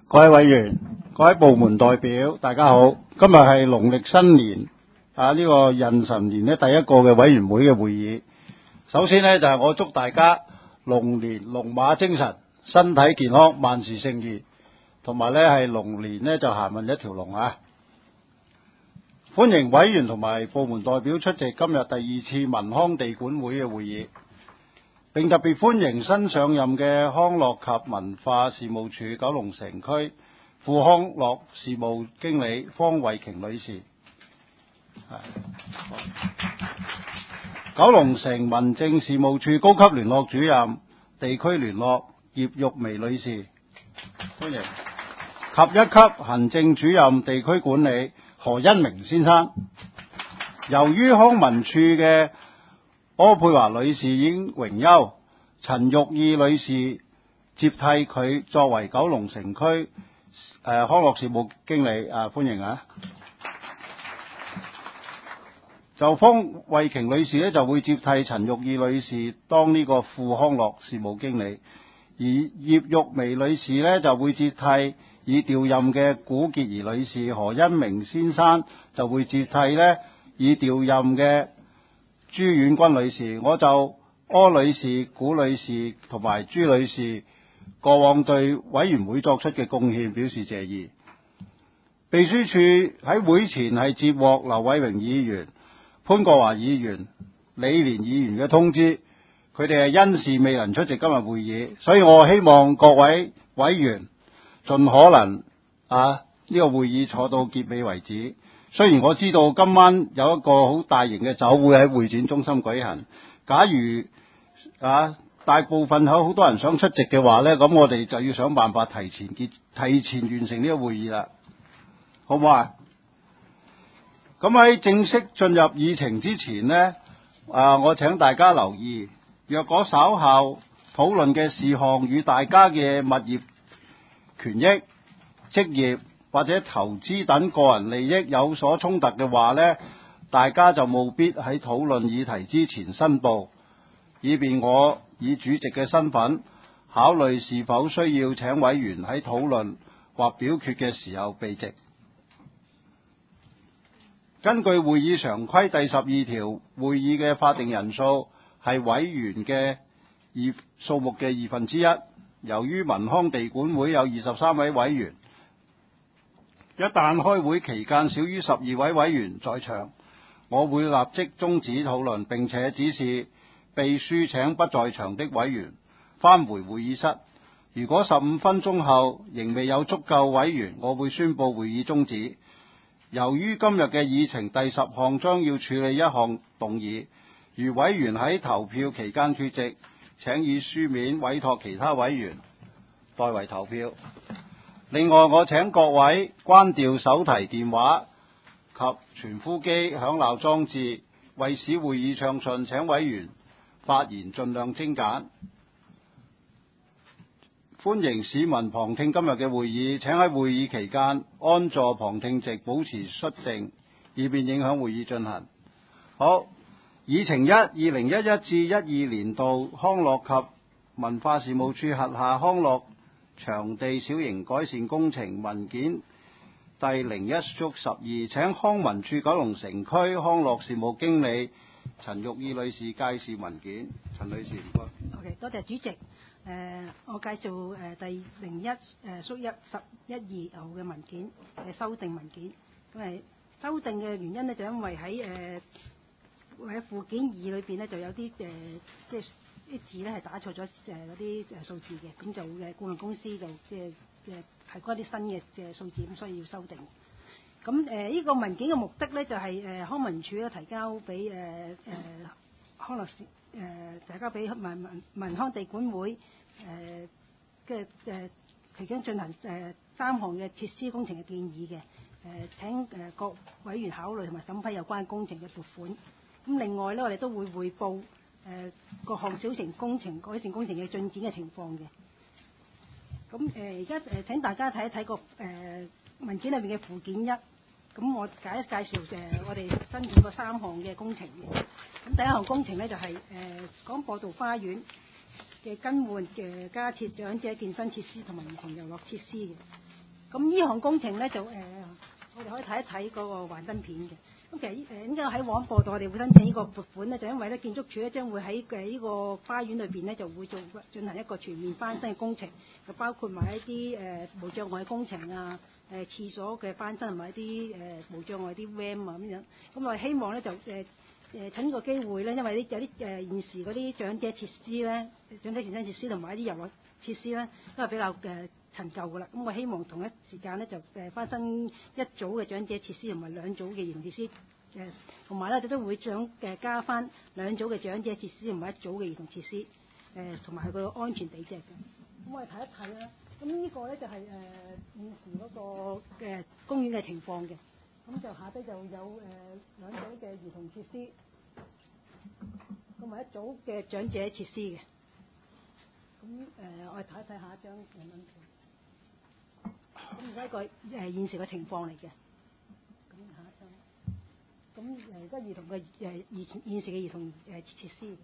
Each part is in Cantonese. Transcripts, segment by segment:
各位委員、各位部門代表，大家好。今日係農曆新年呢個壬辰年第一個嘅委員會嘅會議。首先呢，就係我祝大家龍年龍馬精神，身體健康，萬事勝意。同埋呢係龍年呢就行運一條龍啊！歡迎委員同埋部門代表出席今日第二次民康地管會嘅會議，並特別歡迎新上任嘅康樂及文化事務署九龍城區副康樂事務經理方慧瓊女士，九龍城民政事務處高級聯絡主任地區聯絡葉玉薇女士，歡迎。及一級行政主任地區管理何恩明先生。由於康文署嘅柯佩華女士已經榮休，陳玉意女士接替佢作為九龍城區康樂事務經理，歡迎啊！就方慧瓊女士呢，就會接替陳玉意女士當呢個副康樂事務經理，而葉玉薇女士呢，就會接替已調任嘅古潔儀女士，何恩明先生就會接替呢已調任嘅朱婉君女士。我就柯女士、古女士同埋朱女士過往對委員會作出嘅貢獻表示謝意。秘書處喺會前係接獲劉偉榮議員、潘國華議員、李連議員嘅通知，佢哋係因事未能出席今日會議，所以我希望各位委員盡可能呢個會議坐到結尾為止。雖然我知道今晚有一個好大型嘅酒會喺會展中心舉行，假如大部分有好多人想出席嘅話呢，咁我哋就要想辦法提前完成呢個會議啦，好唔好啊？咁喺正式進入議程之前呢，我請大家留意，若果稍後討論嘅事項與大家嘅物業權益、職業或者投資等個人利益有所衝突嘅話呢，大家就務必喺討論議題之前申報，以便我以主席嘅身份考慮是否需要請委員喺討論或表決嘅時候避席。根據會議常規第12條，會議嘅法定人數係委員嘅數目嘅1/2。由於民康地管會有23位委員，一旦開會期間少於12位委員在場，我會立即終止討論，並且指示秘書請不在場的委員返回會議室。如果15分鐘後仍未有足夠委員，我會宣布會議終止。由於今日嘅議程第10項將要處理一項動議，如委員喺投票期間缺席，請以書面委託其他委員代為投票。另外，我請各位關掉手提電話及傳呼機響鬧裝置，為使會議暢順，請委員發言盡量精簡。歡迎市民旁聽今日嘅會議，請喺會議期間安坐旁聽席，保持肅靜，以便影響會議進行。好，議程1 2011至12年度康樂及文化事務處轄下康樂場地小型改善工程文件第01/12，請康文署九龍城區康樂事務經理陳玉意女士介紹文件。陳女士，唔該。 OK， 多謝主席。我介紹第01/11/12號嘅文件嘅修訂文件。咁修訂嘅原因呢，就因為喺附件2裏邊呢，就有啲即係啲字咧係打錯咗嗰啲數字嘅，咁就顧問公司就即係提供一啲新嘅數字，咁所以要修訂。咁呢個文件嘅目的咧就係康文署咧提交俾康樂事提交俾民康地管會其中進行3項嘅設施工程嘅建議嘅，請各委員考慮同埋審批有關工程嘅撥款。咁另外咧，我哋都會匯報各項小型工程改善工程嘅進展嘅情況嘅。咁而家請大家睇一睇個文件裏面嘅附件1。咁我介紹我哋申請過3項嘅工程嘅。咁第一項工程咧就係廣播道花園嘅更換嘅加設長者健身設施同埋兒童遊樂設施嘅。 咁呢項工程咧就我哋可以睇一睇嗰個幻燈片嘅。咁其實點解喺廣播度我哋會申請呢個撥款咧？就因為咧建築署咧將會喺呢個花園裏邊咧就會進行一個全面翻新嘅工程，就包括埋一啲無障礙工程啊、廁所嘅翻新同埋一啲無障礙啲 RAM 啊咁樣。咁我哋希望咧就趁呢個機會咧，因為有啲現時嗰啲長者設施咧、長者健身設施同埋一啲遊樂設施咧都係比較陳舊㗎啦。咁我希望同一時間咧就翻新一組嘅長者設施同埋兩組嘅兒童設施，同埋咧我哋都會加翻兩組嘅長者設施同埋一組嘅兒童設施，同埋個安全地脊嘅。咁我哋睇一睇啦。咁呢個咧就係現時嗰個公園嘅情況嘅。咁就下低就有兩組嘅兒童設施，同埋一組嘅長者設施嘅。咁我哋睇一睇下一張樣品圖。咁而家一個現時嘅情況嚟嘅。咁下一張。咁而家兒童嘅現時嘅兒童設施。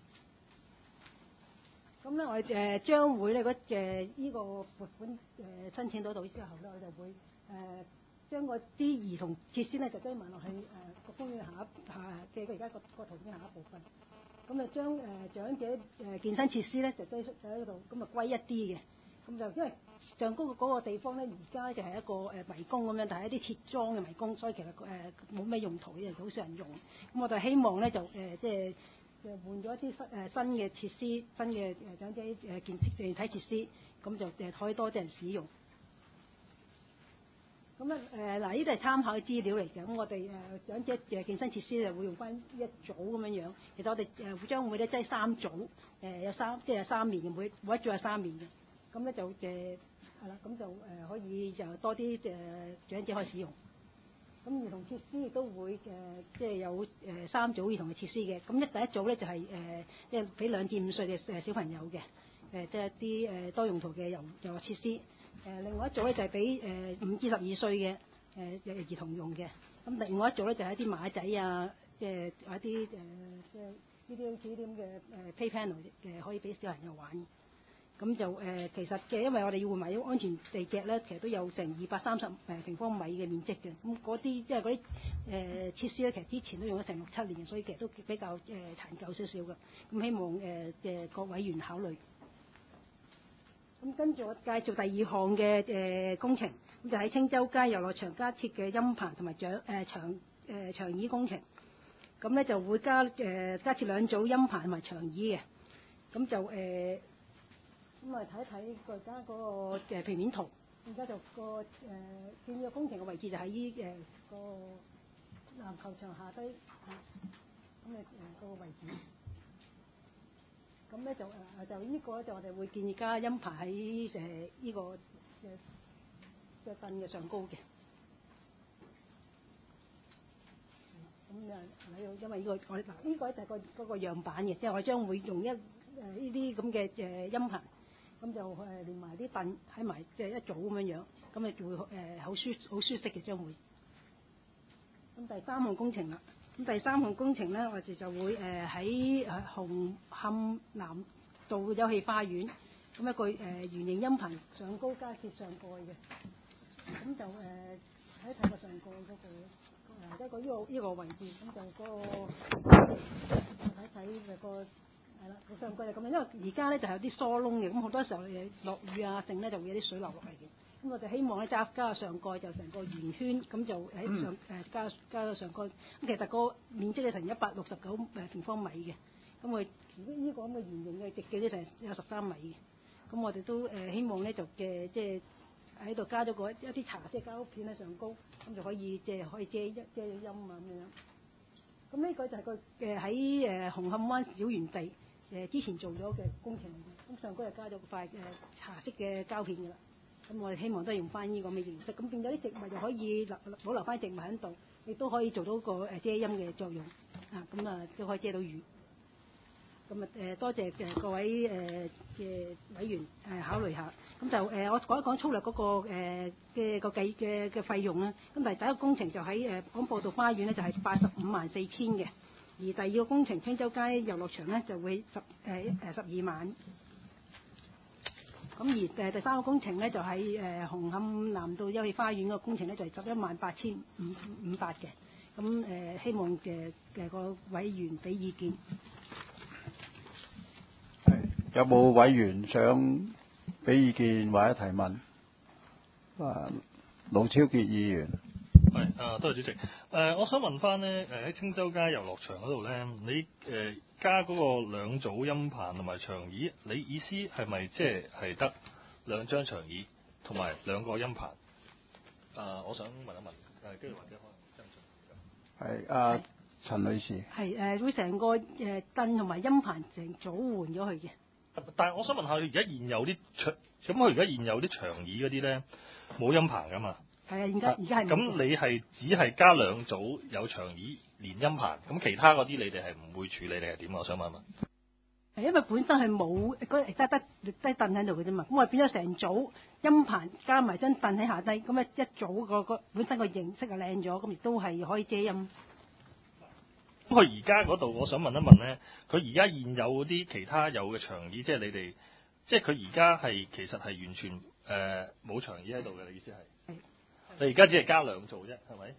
咁咧我哋將會咧呢個撥款申請到之後咧，我就會將嗰啲兒童設施咧就堆埋落去個公園下嘅而家個圖片下一部分。咁就將長者健身設施咧就堆喺度，咁啊歸一啲嘅。咁就因為上高嗰個地方咧，而家就係一個迷宮咁樣，但係一啲鐵樁嘅迷宮，所以其實冇咩用途嘅，好少人用。咁我哋希望咧就即係換咗一啲新嘅設施、新嘅長者健體設施，咁就可以多啲人使用。咁咧嗱，呢啲係參考嘅資料嚟嘅。咁我哋長者健身設施就會用翻一組咁樣樣。其實我哋將會咧即係3組，有3面嘅，每一組有3面嘅。咁咧就係啦，咁就可以就多啲長者可以使用。咁兒童設施亦都會即係有3組兒童嘅設施嘅。咁第一組咧就係即係俾2至5歲嘅小朋友嘅，即係一啲多用途嘅遊樂設施。另外一組咧就係俾5至12歲嘅兒童用嘅。咁另外一組咧就係一啲馬仔啊，即係有一啲即係呢啲好似啲咁嘅play panel 可以俾小朋友玩。咁就其實因為我哋要換埋啲安全地脊咧，其實都有成230平方米嘅面積嘅。咁嗰啲即係嗰啲設施咧，其實之前都用咗成6-7年，所以其實都比較殘舊少少嘅。咁希望各委員考慮。咁跟住我介紹第2項嘅工程，咁就喺青洲街遊樂場加設嘅音棚同埋長椅工程。咁咧就會加設2組音棚同埋長椅嘅。咁就咁我哋睇一睇而家嗰個平面圖。而家就建議工程嘅位置就喺個籃球場下低，咁個位置。咁咧就呢個咧就我哋會建議加音棚喺呢個嘅凳嘅上高嘅。咁因為呢個我哋呢個就係嗰個樣板嘅，即係我將會用呢啲咁嘅音棚。咁就連埋啲凳喺埋即係一組咁樣樣，咁就會好舒適嘅將會。咁第3項工程啦，咁第3項工程咧，我哋就會喺紅磡南道休憩花園，咁一個圓形音棚上高加設上蓋嘅。咁就睇一睇個上蓋嗰個呢個位置，咁就嗰個睇睇個。係啦，個上蓋就咁樣，因為而家咧就係有啲疏窿嘅，咁好多時候落雨啊，剩咧就會有啲水流落嚟嘅。咁我哋希望咧加個上蓋就成個圓圈，咁就喺上加個上蓋。咁其實個面積係成169平方米嘅。咁我呢個咁嘅圓形嘅直徑咧就係有13米嘅。咁我哋都希望咧就即係喺度加咗一啲茶色膠片喺上高，咁就可以可以遮陰啊咁樣。咁呢個就係個喺紅磡灣小園地。之前做咗嘅工程嚟嘅，咁上高就加咗塊茶色嘅膠片㗎啦。咁我哋希望都係用翻呢個咁嘅形式，咁變咗啲植物就可以保留翻植物喺度，亦都可以做到個遮陰嘅作用。咁都可以遮到雨。咁多謝各位嘅委員考慮下。咁就我講一講粗略嗰個嘅費用啦。咁第一個工程就喺廣播道花園咧，就係854000嘅。而第2個工程青洲街遊樂場咧就會12萬。 咁而第三個工程咧就喺紅磡南道休憩花園個工程咧就係118500嘅。咁希望個委員俾意見。 有冇委員想俾意見或者提問？盧超傑議員。 係多謝主席。我想問翻咧，喺青洲街遊樂場嗰度咧，你加嗰個2組音棚同埋長椅，你意思係咪即係得2張長椅同埋2個音棚？我想問一問，跟住或者可能跟進。 係陳女士。 係會成個凳同埋音棚成組換咗佢嘅。 但係我想問下，而家現有啲咁佢而家現有啲長椅嗰啲咧冇音棚噶嘛？ 係啊，而家係。 咁你係只係加2組有長椅連音棚，咁其他嗰啲你哋係唔會處理定係點？我想問一問。 係因為本身係冇得凳喺度嘅啫嘛，咁我變咗成組音棚加埋張凳喺下低，咁一組個本身個形式就靚咗，咁亦都係可以遮陰。 咁佢而家嗰度，我想問一問咧，佢而家現有嗰啲其他有嘅長椅，即係你哋，即係佢而家係其實係完全冇長椅喺度嘅，你意思係？係。你而家只係加2組啫，係咪？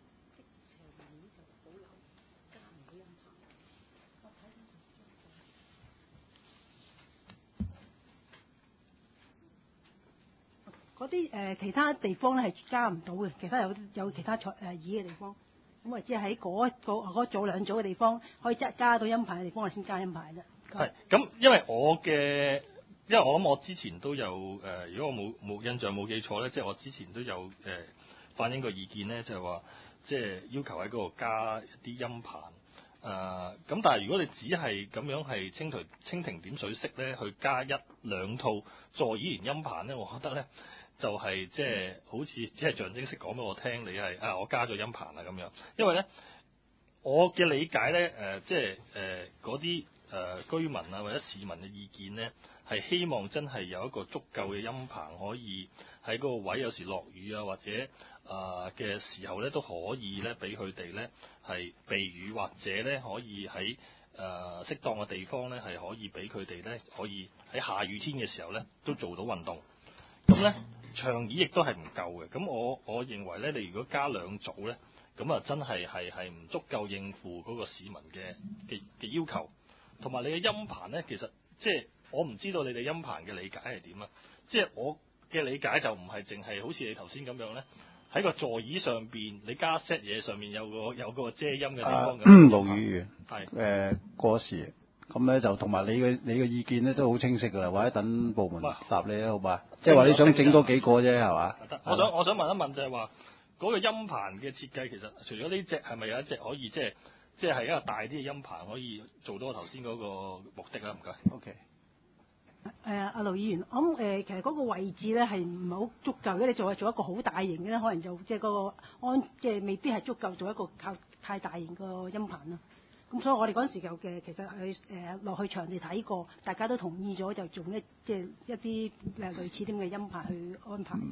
嗰啲其他地方咧係加唔到嘅，其他有其他椅嘅地方。咁我只係喺嗰組2組嘅地方可以加到音棚嘅地方，我先加音棚啫。 係咁，因為我諗我之前都有如果我冇印象冇記錯咧，即係我之前都有反映過意見咧，就係話即係要求喺嗰度加一啲音棚。咁但係如果你只係咁樣係蜻蜓點水式咧，去加2套座椅連音棚咧，我覺得咧就係即係好似只係象徵式講俾我聽，你係我加咗音棚啦咁樣。因為咧我嘅理解咧即係嗰啲居民啊或者市民嘅意見咧，係希望真係有一個足夠嘅音棚可以喺嗰個位，有時落雨啊或者嘅時候咧都可以咧俾佢哋咧係避雨，或者咧可以喺適當嘅地方咧係可以俾佢哋咧可以喺下雨天嘅時候咧都做到運動。咁咧長椅亦都係唔夠嘅。咁我認為咧，你如果加2組咧，咁啊真係唔足夠應付嗰個市民嘅要求。同埋你嘅音棚咧，其實即係我唔知道你哋音棚嘅理解係點啊？即係我嘅理解就唔係淨係好似你頭先咁樣咧，喺個座椅上邊你加 set 嘢上面有個遮陰嘅地方咁。 盧議員係過時，咁咧就同埋你嘅意見咧都好清晰㗎啦，或者等部門答你啦，好嘛？即係話你想整多幾個啫，係嘛？ 我想問一問就係話嗰個音棚嘅設計，其實除咗呢隻係咪有一隻可以即係一個大啲嘅音棚可以做到我頭先嗰個目的啊？唔該。 OK。 阿盧議員，我諗其實嗰個位置咧係唔係好足夠？如果你做一個好大型嘅咧，可能就即係嗰個即係未必係足夠做一個太大型個音棚啦。咁所以我哋嗰陣時就其實去落去場地睇過，大家都同意咗，就用即係一啲類似啲嘅音棚去安排。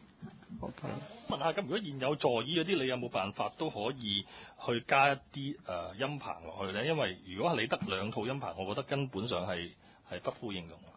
OK。 問下咁，如果現有座椅嗰啲，你有冇辦法都可以去加一啲音棚落去咧？因為如果係你得2套音棚，我覺得根本上係不敷應用。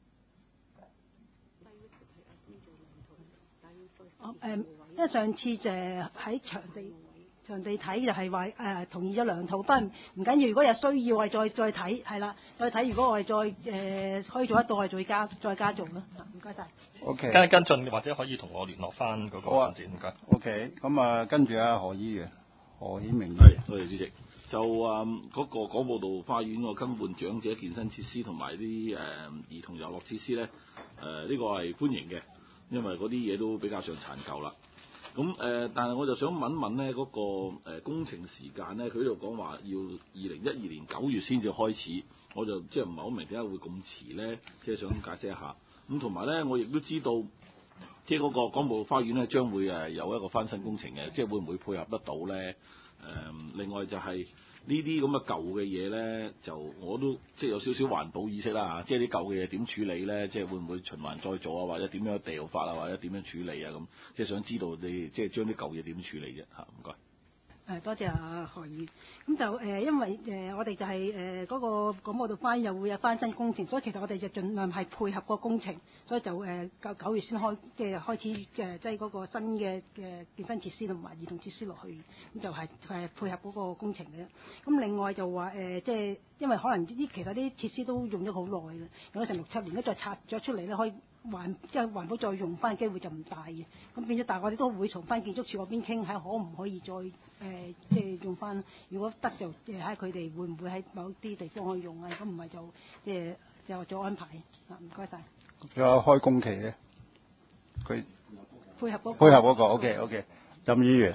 因為上次就喺場地睇就係話同意咗2套，不過唔緊要，如果有需要我哋再睇，係啦，再睇。如果我哋再可以做得到，我哋再加做啦。唔該晒。 OK。 跟進或者可以同我聯絡翻嗰個進展。唔該。 OK。咁跟住何議員，何顯明。 係，多謝主席。就嗰個廣播道花園個更換長者健身設施同埋啲兒童遊樂設施咧，呢個係歡迎嘅，因為嗰啲嘢都比較上殘舊啦。咁但係我就想問一問咧，嗰個工程時間咧，佢呢度講話要2012年9月先至開始，我就即係唔係好明點解會咁遲咧？即係想解釋一下。咁同埋咧，我亦都知道，即係嗰個廣播道花園咧將會有一個翻新工程嘅，即係會唔會配合得到咧？另外就係呢啲咁嘅舊嘅嘢咧，就我都即係有少少環保意識啦，即係啲舊嘅嘢點處理咧？即係會唔會循環再造啊？或者點樣掉法啊？或者點樣處理啊？咁即係想知道你即係將啲舊嘢點處理啫嚇？唔該。 多謝何議員。咁就因為我哋就係嗰個廣播道花園又會有翻新工程，所以其實我哋就盡量係配合個工程，所以就9月先開始即係嗰個新嘅健身設施同埋兒童設施落去，咁就係配合嗰個工程嘅。咁另外就話即係因為可能其實啲設施都用咗好耐啦，用咗成6-7年，再拆咗出嚟咧，可以即係環保再用翻嘅機會就唔大嘅。咁變咗，但係我哋都會從翻建築署嗰邊傾下，可唔可以再即係用翻？如果得就睇下佢哋會唔會喺某啲地方可以用啊？咁唔係就即係就做安排啊！唔該晒。 仲有開工期咧，佢配合嗰個。 OK。任議員。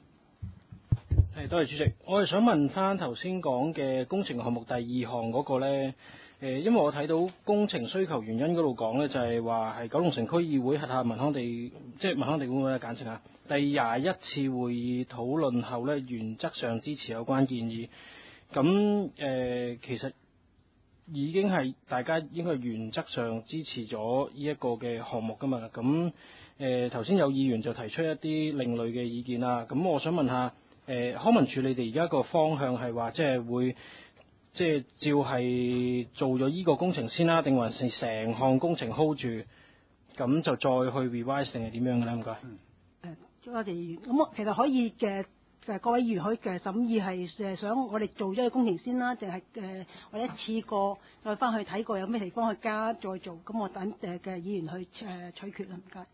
多謝主席。我係想問翻頭先講嘅工程項目第2項嗰個咧，因為我睇到工程需求原因嗰度講咧，就係話係九龍城區議會轄下民康地，即係民康地管委會簡稱下，第21次會議討論後咧，原則上支持有關建議。咁其實已經係大家應該原則上支持咗呢一個嘅項目噶嘛。咁頭先有議員就提出一啲另類嘅意見啦。咁我想問下。康文署你哋而家個方向係話即係會即係照係做咗依個工程先啦，定還是成項工程 hold 住，咁就再去 revise 定係點樣嘅咧？唔該。 多謝議員。咁我其實可以各位議員可以審議係想我哋做咗個工程先啦，定係我哋一次過再翻去睇過有咩地方去加再做，咁我等嘅議員去取決啦。唔該。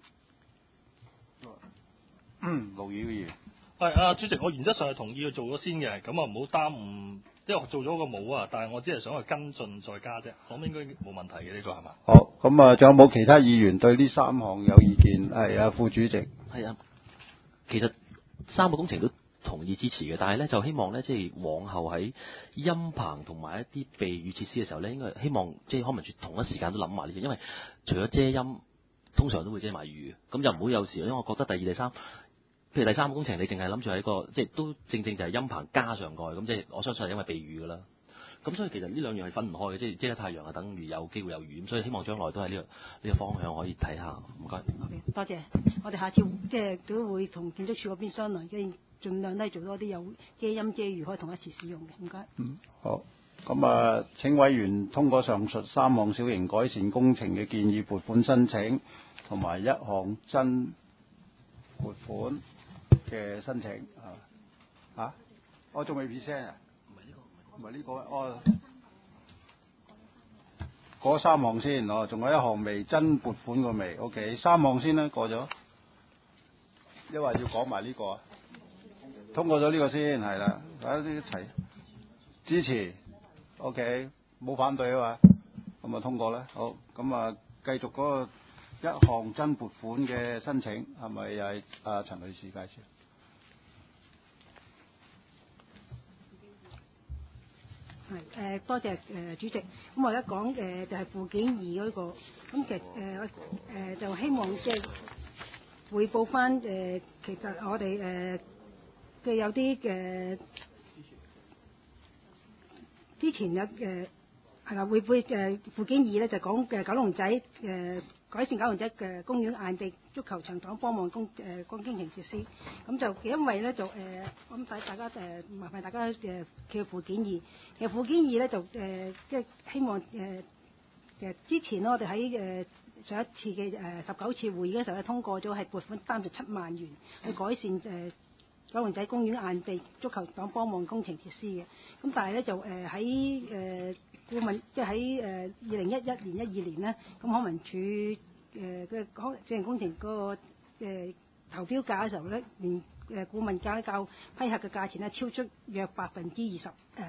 盧議員。 主席，我原則上係同意去做咗先嘅，咁唔好耽誤，即係我做咗個冇啊，但係我只係想去跟進再加啫，我諗應該冇問題嘅呢個係嘛？ 好，咁啊，仲有冇其他議員對呢3項有意見？係副主席。 係啊，其實3個工程都同意支持嘅，但係咧就希望咧即係往後喺陰棚同埋一啲避雨設施嘅時候咧，應該希望即係康文署同一時間都諗埋呢啲，因為除咗遮陰，通常都會遮埋雨，咁就唔好有時，因為我覺得第2、第3。譬如第3個工程，你淨係諗住喺個即係都正就係陰棚加上蓋，咁即係我相信係因為避雨㗎啦。咁所以其實呢兩樣係分唔開嘅，即係遮得太陽啊，等於有機會有雨，咁所以希望將來都係呢個方向可以睇下。唔該。 Okay，多謝。我哋下次即係都會同建築署嗰邊商量，即係盡量都係做多啲有遮陰遮雨可以同一時使用嘅。唔該。 好。咁啊，請委員通過上述3項小型改善工程嘅建議撥款申請，同埋1項真撥款嘅申請我仲未 present 啊？唔係呢個，嗰3項先，仲有1項未真撥款個未 ，OK， 3項先啦，過咗，因為要講埋呢個啊，通過咗呢個先係啦，大家都一齊支持 ，OK， 冇反對啊嘛，咁啊通過啦，好，咁啊繼續嗰個1項真撥款嘅申請係咪又係陳女士介紹？ 係多謝主席。咁我而家講就係附件2嗰個，咁其實就希望即係匯報翻其實我哋嘅有啲之前有係啦，會附件2咧就講九龍仔改善九龍仔嘅公園硬地足球場黨幫忙工程設施，咁就因為咧就咁大家麻煩大家叫附件2。其實附件2咧就即係希望其實之前咧我哋喺上一次嘅19次會議嘅時候咧通過咗係撥款37萬元去改善九龍仔公園硬地足球黨幫忙工程設施嘅。咁但係咧就喺顧問即係喺2011年、12年咧，咁康文署嘅小型工程嗰個投標價嘅時候咧，連顧問價較批核嘅價錢咧超出約257%，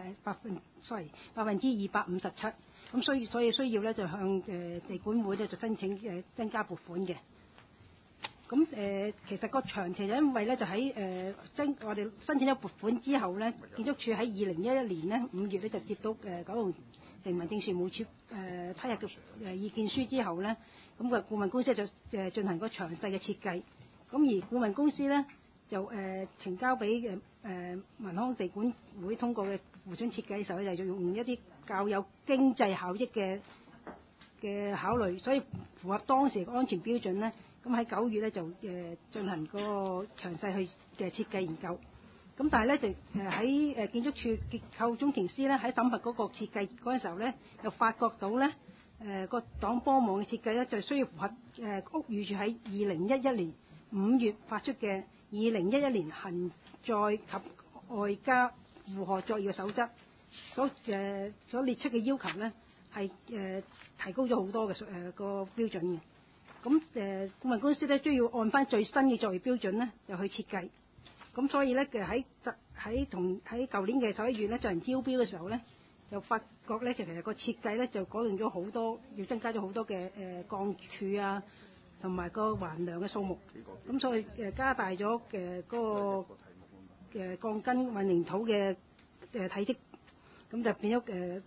咁所以需要咧就向地管會咧就申請增加撥款嘅。咁其實個詳情就因為咧就喺我哋申請咗撥款之後咧，建築署喺2011年咧5月咧就接到九龍城民政事務處批核嘅意見書之後咧，咁個顧問公司就進行個詳細嘅設計。咁而顧問公司咧就呈交俾民康地管會通過嘅附準設計嘅時候咧，就用一啲較有經濟效益嘅考慮，所以符合當時嘅安全標準咧。咁喺9月咧就進行嗰個詳細去嘅設計研究。 咁但係咧就喺建築署結構工程師咧喺審核嗰個設計嗰陣時候咧，又發覺到咧個擋波網嘅設計咧就需要符合屋宇署喺2011年5月發出嘅2011年行載及外加負荷作業嘅守則所列出嘅要求咧係提高咗好多嘅個標準嘅。咁顧問公司咧都要按翻最新嘅作業標準咧，就去設計。咁所以咧喺舊年嘅11月咧進行招標嘅時候咧，就發覺咧其實個設計咧就改動咗好多，要增加咗好多嘅鋼柱啊，同埋個橫梁嘅數目。咁所以加大咗嗰個鋼筋混凝土嘅體積，咁就變咗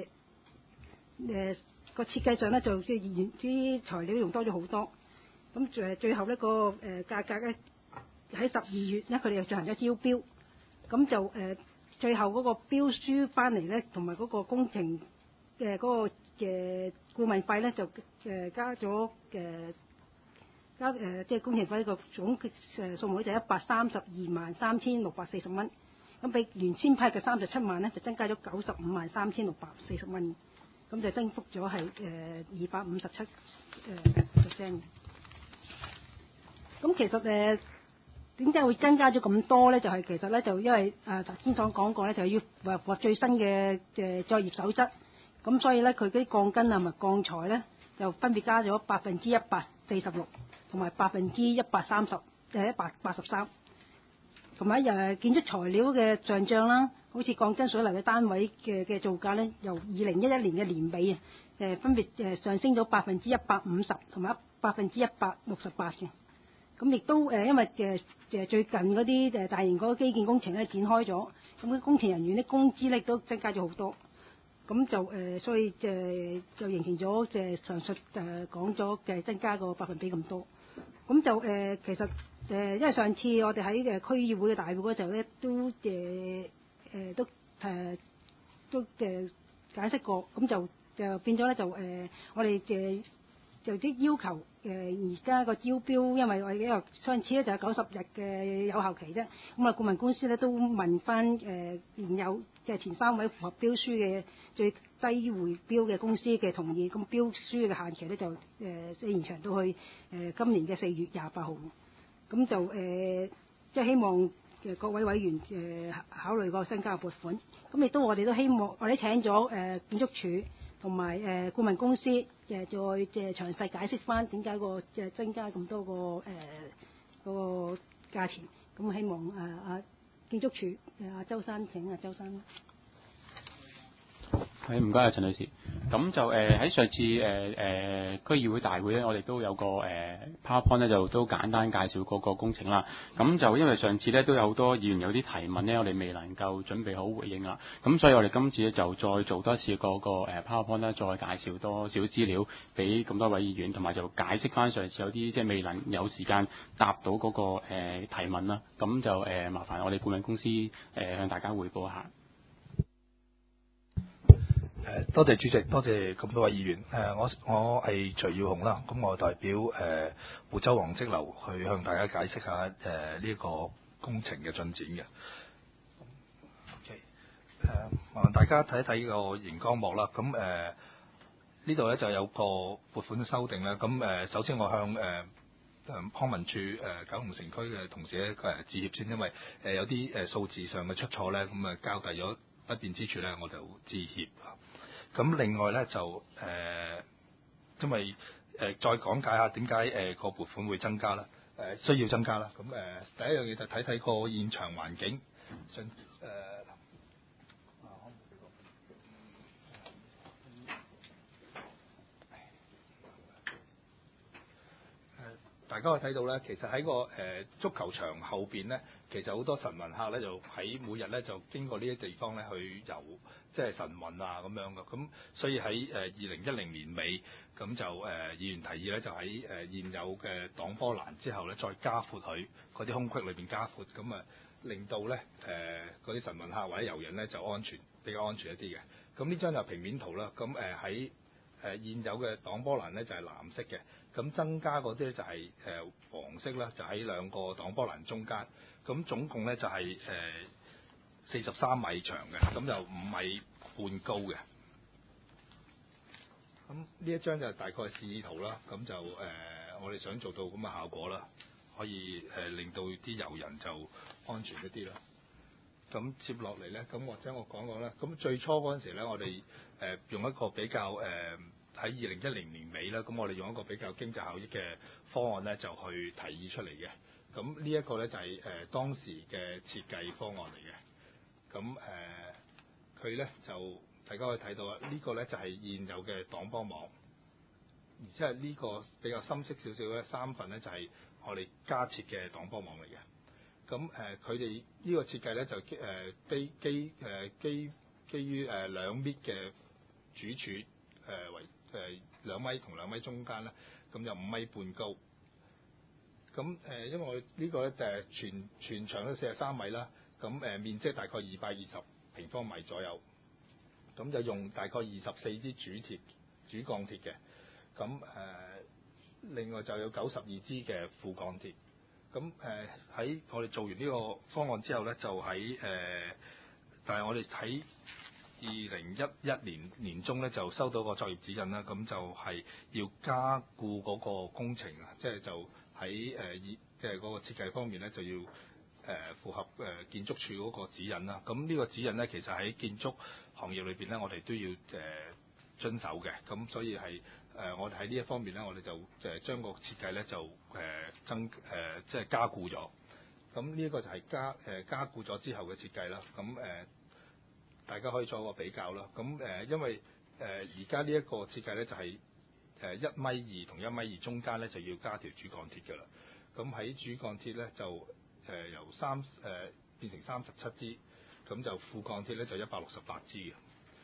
個設計上咧就啲材料用多咗好多。咁最後呢個價格咧喺12月咧佢哋又進行咗招標，咁就最後嗰個標書翻嚟咧，同埋嗰個工程嘅嗰個顧問費咧就加咗即係工程費個總數目就1323640蚊，咁比原先批嘅37萬咧就增加咗953640蚊，咁就增幅咗係257%。咁其實點解會增加咗咁多咧？就係其實咧就因為頭先所講過咧，就要符合最新嘅作業守則，咁所以咧佢啲鋼筋啊同埋鋼材咧就分別加咗146%同埋183%，同埋建築材料嘅上漲啦，好似鋼筋水泥嘅單位嘅造價咧，由2011年嘅年尾分別上升咗150%同埋168%嘅。咁亦都因為最近嗰啲大型嗰個基建工程咧展開咗，咁啲工程人員啲工資咧都增加咗好多，咁就所以就形成咗上述講咗嘅增加個百分比咁多。咁就其實因為上次我哋喺區議會嘅大會嗰時候咧都解釋過，咁就變咗咧就我哋就啲要求而家個招標，因為我哋上次咧就有90日嘅有效期啫。咁顧問公司咧都問翻現有前3位符合標書嘅最低回標嘅公司嘅同意，咁標書嘅限期咧就延長到去今年嘅4月28號。咁就即係希望各位委員考慮個增加嘅撥款。咁亦都我哋都希望我哋請咗建築署同埋顧問公司再詳細解釋翻點解個增加咁多個個價錢。咁希望建築署周生，請周生。 係，唔該啊，陳女士。咁就喺上次區議會大會咧，我哋都有個PowerPoint 咧，就都簡單介紹嗰個工程啦。咁就因為上次咧都有好多議員有啲提問咧，我哋未能夠準備好回應啦。咁所以我哋今次咧就再做多一次嗰個PowerPoint 咧，再介紹多少資料俾咁多位議員，同埋就解釋翻上次有啲即係未能有時間答到嗰個提問啦。咁就麻煩我哋顧問公司向大家匯報一下。 多謝主席，多謝咁多位議員。我係徐耀雄啦，咁我代表湖州黃積樓去向大家解釋下呢個工程嘅進展嘅。麻煩大家睇一睇個熒光幕啦。咁呢度咧就有個撥款修訂啦。咁首先我向康文署九龍城區嘅同事咧致歉先，因為有啲數字上嘅出錯咧，咁交遞咗不便之處咧，我就致歉。咁另外咧就因為再講解下點解個撥款會增加啦，需要增加啦。咁第一樣嘢就睇睇個現場環境，大家可以睇到咧，其實喺個足球場後邊咧，其實好多晨運客咧就喺每日咧就經過呢啲地方咧去遊，即係晨運啊咁樣嘅。咁所以喺2010年尾，咁就議員提議咧，就喺現有嘅擋波欄之後咧，再加闊佢嗰啲空隙裏邊加闊，咁啊令到咧嗰啲晨運客或者遊人咧就比較安全一啲嘅。咁呢張就平面圖啦。咁喺現有嘅擋波欄咧就係藍色嘅，咁增加嗰啲咧就係黃色啦，就喺兩個擋波欄中間，咁總共咧就係43米長嘅，咁就5米半高嘅。咁呢一張就大概係示意圖啦，咁就我哋想做到咁嘅效果啦，可以令到啲遊人就安全一啲啦。咁接落嚟咧，咁或者我講講啦。咁最初嗰陣時咧，我哋用一個比較喺2010年尾啦，咁我哋用一個比較經濟效益嘅方案咧，就去提議出嚟嘅。咁呢一個咧就係當時嘅設計方案嚟嘅。咁佢咧就大家可以睇到啦，呢個咧就係現有嘅擋波網，而且係呢個比較深色少少咧，3份咧就係我哋加設嘅擋波網嚟嘅。咁佢哋呢個設計咧就基於2米嘅主柱為2米同2米中間咧，咁就5米半高。咁因為我呢個咧就係全長都43米啦，咁面積大概220平方米左右，咁就用大概24支主鋼鐵嘅，咁另外就有92支嘅副鋼鐵。咁喺我哋做完呢個方案之後咧，就喺但係我哋喺2011年年中咧就收到個作業指引啦，咁就係要加固嗰個工程啊，即係就喺即係嗰個設計方面咧就要符合建築署嗰個指引啦。咁呢個指引咧其實喺建築行業裏邊咧，我哋都要遵守嘅。咁所以係我哋喺呢一方面咧，我哋就將個設計咧就即係加固咗。咁呢一個就係加固咗之後嘅設計啦。咁大家可以做一個比較啦。咁因為而家呢一個設計咧就係1.2米同1.2米中間咧就要加條主鋼鐵㗎啦。咁喺主鋼鐵咧就由變成37支，咁就副鋼鐵咧就168支嘅。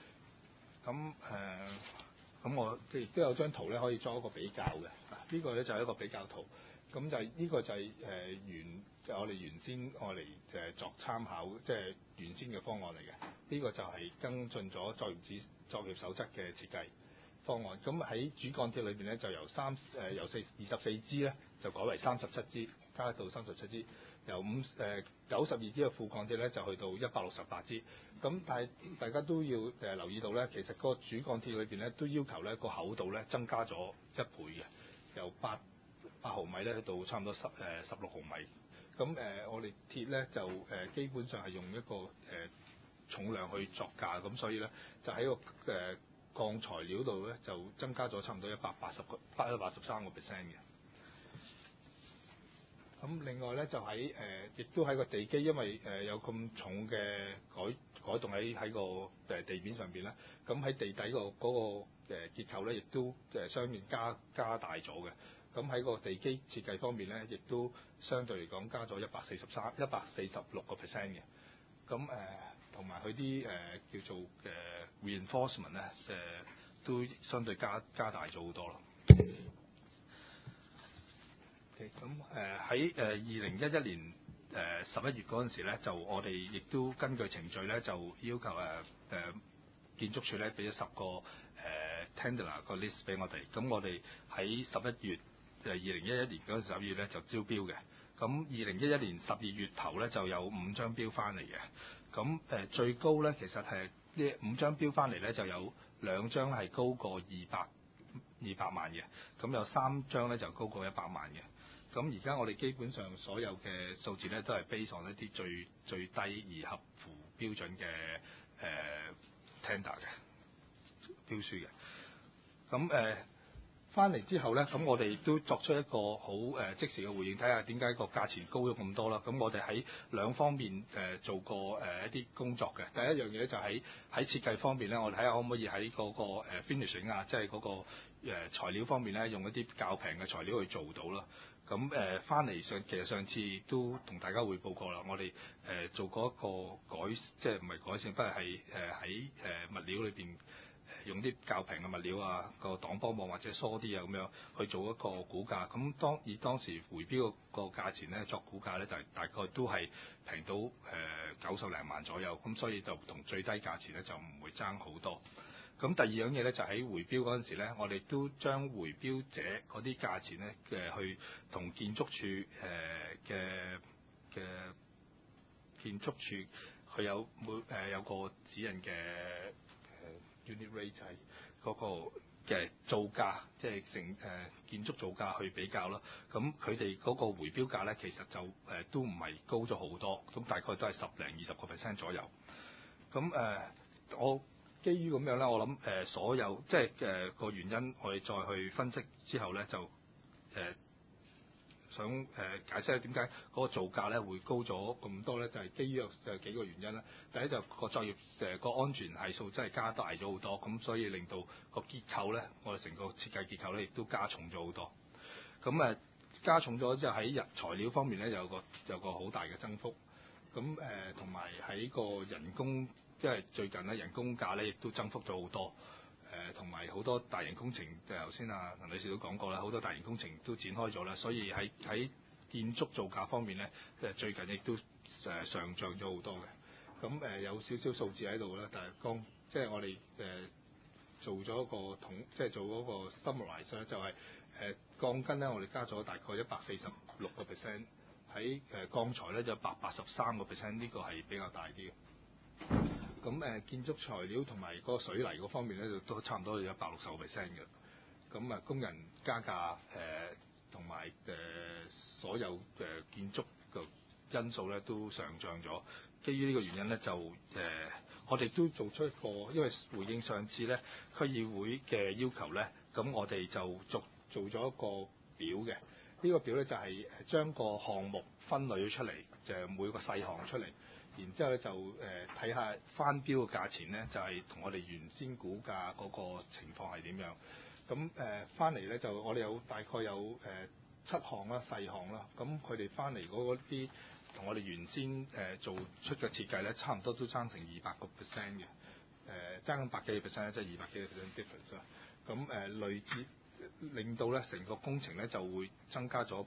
咁我亦都有張圖咧可以作一個比較嘅。呢個咧就係一個比較圖。咁就呢個就係我哋原先我嚟作參考，即係原先嘅方案嚟嘅。呢個就係跟進咗作業守則嘅設計方案。咁喺主鋼鐵裏邊咧，就由24支咧就改為37支，加到37支。由92支嘅副鋼鐵咧就去到168支。咁但係大家都要留意到咧，其實個主鋼鐵裏邊咧都要求咧個厚度咧增加咗1倍嘅，由8毫米咧去到差唔多16毫米。咁我哋鐵咧就基本上係用一個重量去作價，咁所以咧就喺個鋼材料度咧就增加咗差唔多183%嘅。咁另外咧就喺亦都喺個地基，因為有咁重嘅改動喺個地面上邊咧，咁喺地底嗰個結構咧，亦都相應加大咗嘅。咁喺個地基設計方面咧，亦都相對嚟講加咗146%嘅。咁同埋佢啲叫做reinforcement 咧都相對加大咗好多咯。咁喺2011年11月嗰陣時咧，就我哋亦都根據程序咧，就要求建築署咧俾咗10個tender 個 list 俾我哋。咁我哋喺11月2011年嗰陣11月咧就招標嘅。咁2011年12月頭咧就有5張標翻嚟嘅。咁最高咧其實係呢5張標翻嚟咧就有2張係高過200萬嘅，咁有3張咧就高過100萬嘅。咁而家我哋基本上所有嘅數字咧都係 base on 一啲最低而合乎標準嘅tender 嘅標書嘅。咁翻嚟之後咧，咁我哋都作出一個好即時嘅回應，睇下點解個價錢高咗咁多啦。咁我哋喺2方面做過一啲工作嘅。第一樣嘢咧就喺設計方面咧，我哋睇下可唔可以喺嗰個finishing 啊，即係嗰個材料方面咧，用一啲較平嘅材料去做到啦。咁翻嚟其實上次都同大家匯報過啦，我哋做過一個即係唔係改善，不過係喺物料裏邊用啲較平嘅物料啊，個擋波網或者疏啲啊咁樣去做一個估價。咁以當時回標個價錢咧作估價咧，就係大概都係平到90零萬左右。咁所以就同最低價錢咧就唔會爭好多。 咁第二樣嘢咧就喺回標嗰陣時咧，我哋都將回標者嗰啲價錢咧去同建築署嘅建築署佢有有個指引嘅unit rate 就係嗰個嘅造價，即係建築造價去比較啦。咁佢哋嗰個回標價咧，其實就都唔係高咗好多，咁大概都係10-20% 左右。咁我基於咁樣咧，我諗所有即係個原因，我哋再去分析之後咧，就想解釋點解嗰個造價咧會高咗咁多咧，就係基於有幾個原因啦。第一就個作業個安全係數真係加大咗好多，咁所以令到個結構咧，我哋成個設計結構咧亦都加重咗好多。咁加重咗之後喺材料方面咧有個好大嘅增幅。咁同埋喺個人工，因為最近咧人工價咧亦都增幅咗好多。同埋好多大型工程，頭先陳女士都講過啦，好多大型工程都展開咗啦，所以喺建築造價方面咧，最近亦都上漲咗好多嘅。咁有少少數字喺度啦，但係即係我哋做咗個即係做嗰個 summarize 咧，就係鋼筋咧，我哋加咗大概146%，喺鋼材咧就183%，呢個係比較大啲嘅。咁建築材料同埋嗰個水泥嗰方面咧，都差唔多有160%嘅。咁工人加價同埋所有建築嘅因素咧都上漲咗。基於呢個原因咧，就我哋都做出一個，因為回應上次咧區議會嘅要求咧，咁我哋就做咗一個表嘅。呢個表咧就係將個項目分類咗出嚟，就係每個細項出嚟。然之後咧就睇下翻標嘅價錢咧，就係同我哋原先估價嗰個情況係點樣。咁翻嚟咧就我哋大概有7項啦，細項啦。咁佢哋翻嚟嗰啲同我哋原先做出嘅設計咧，差唔多都爭成200%嘅。爭100幾%，即係200幾% difference 啦。咁累積令到咧成個工程咧就會增加咗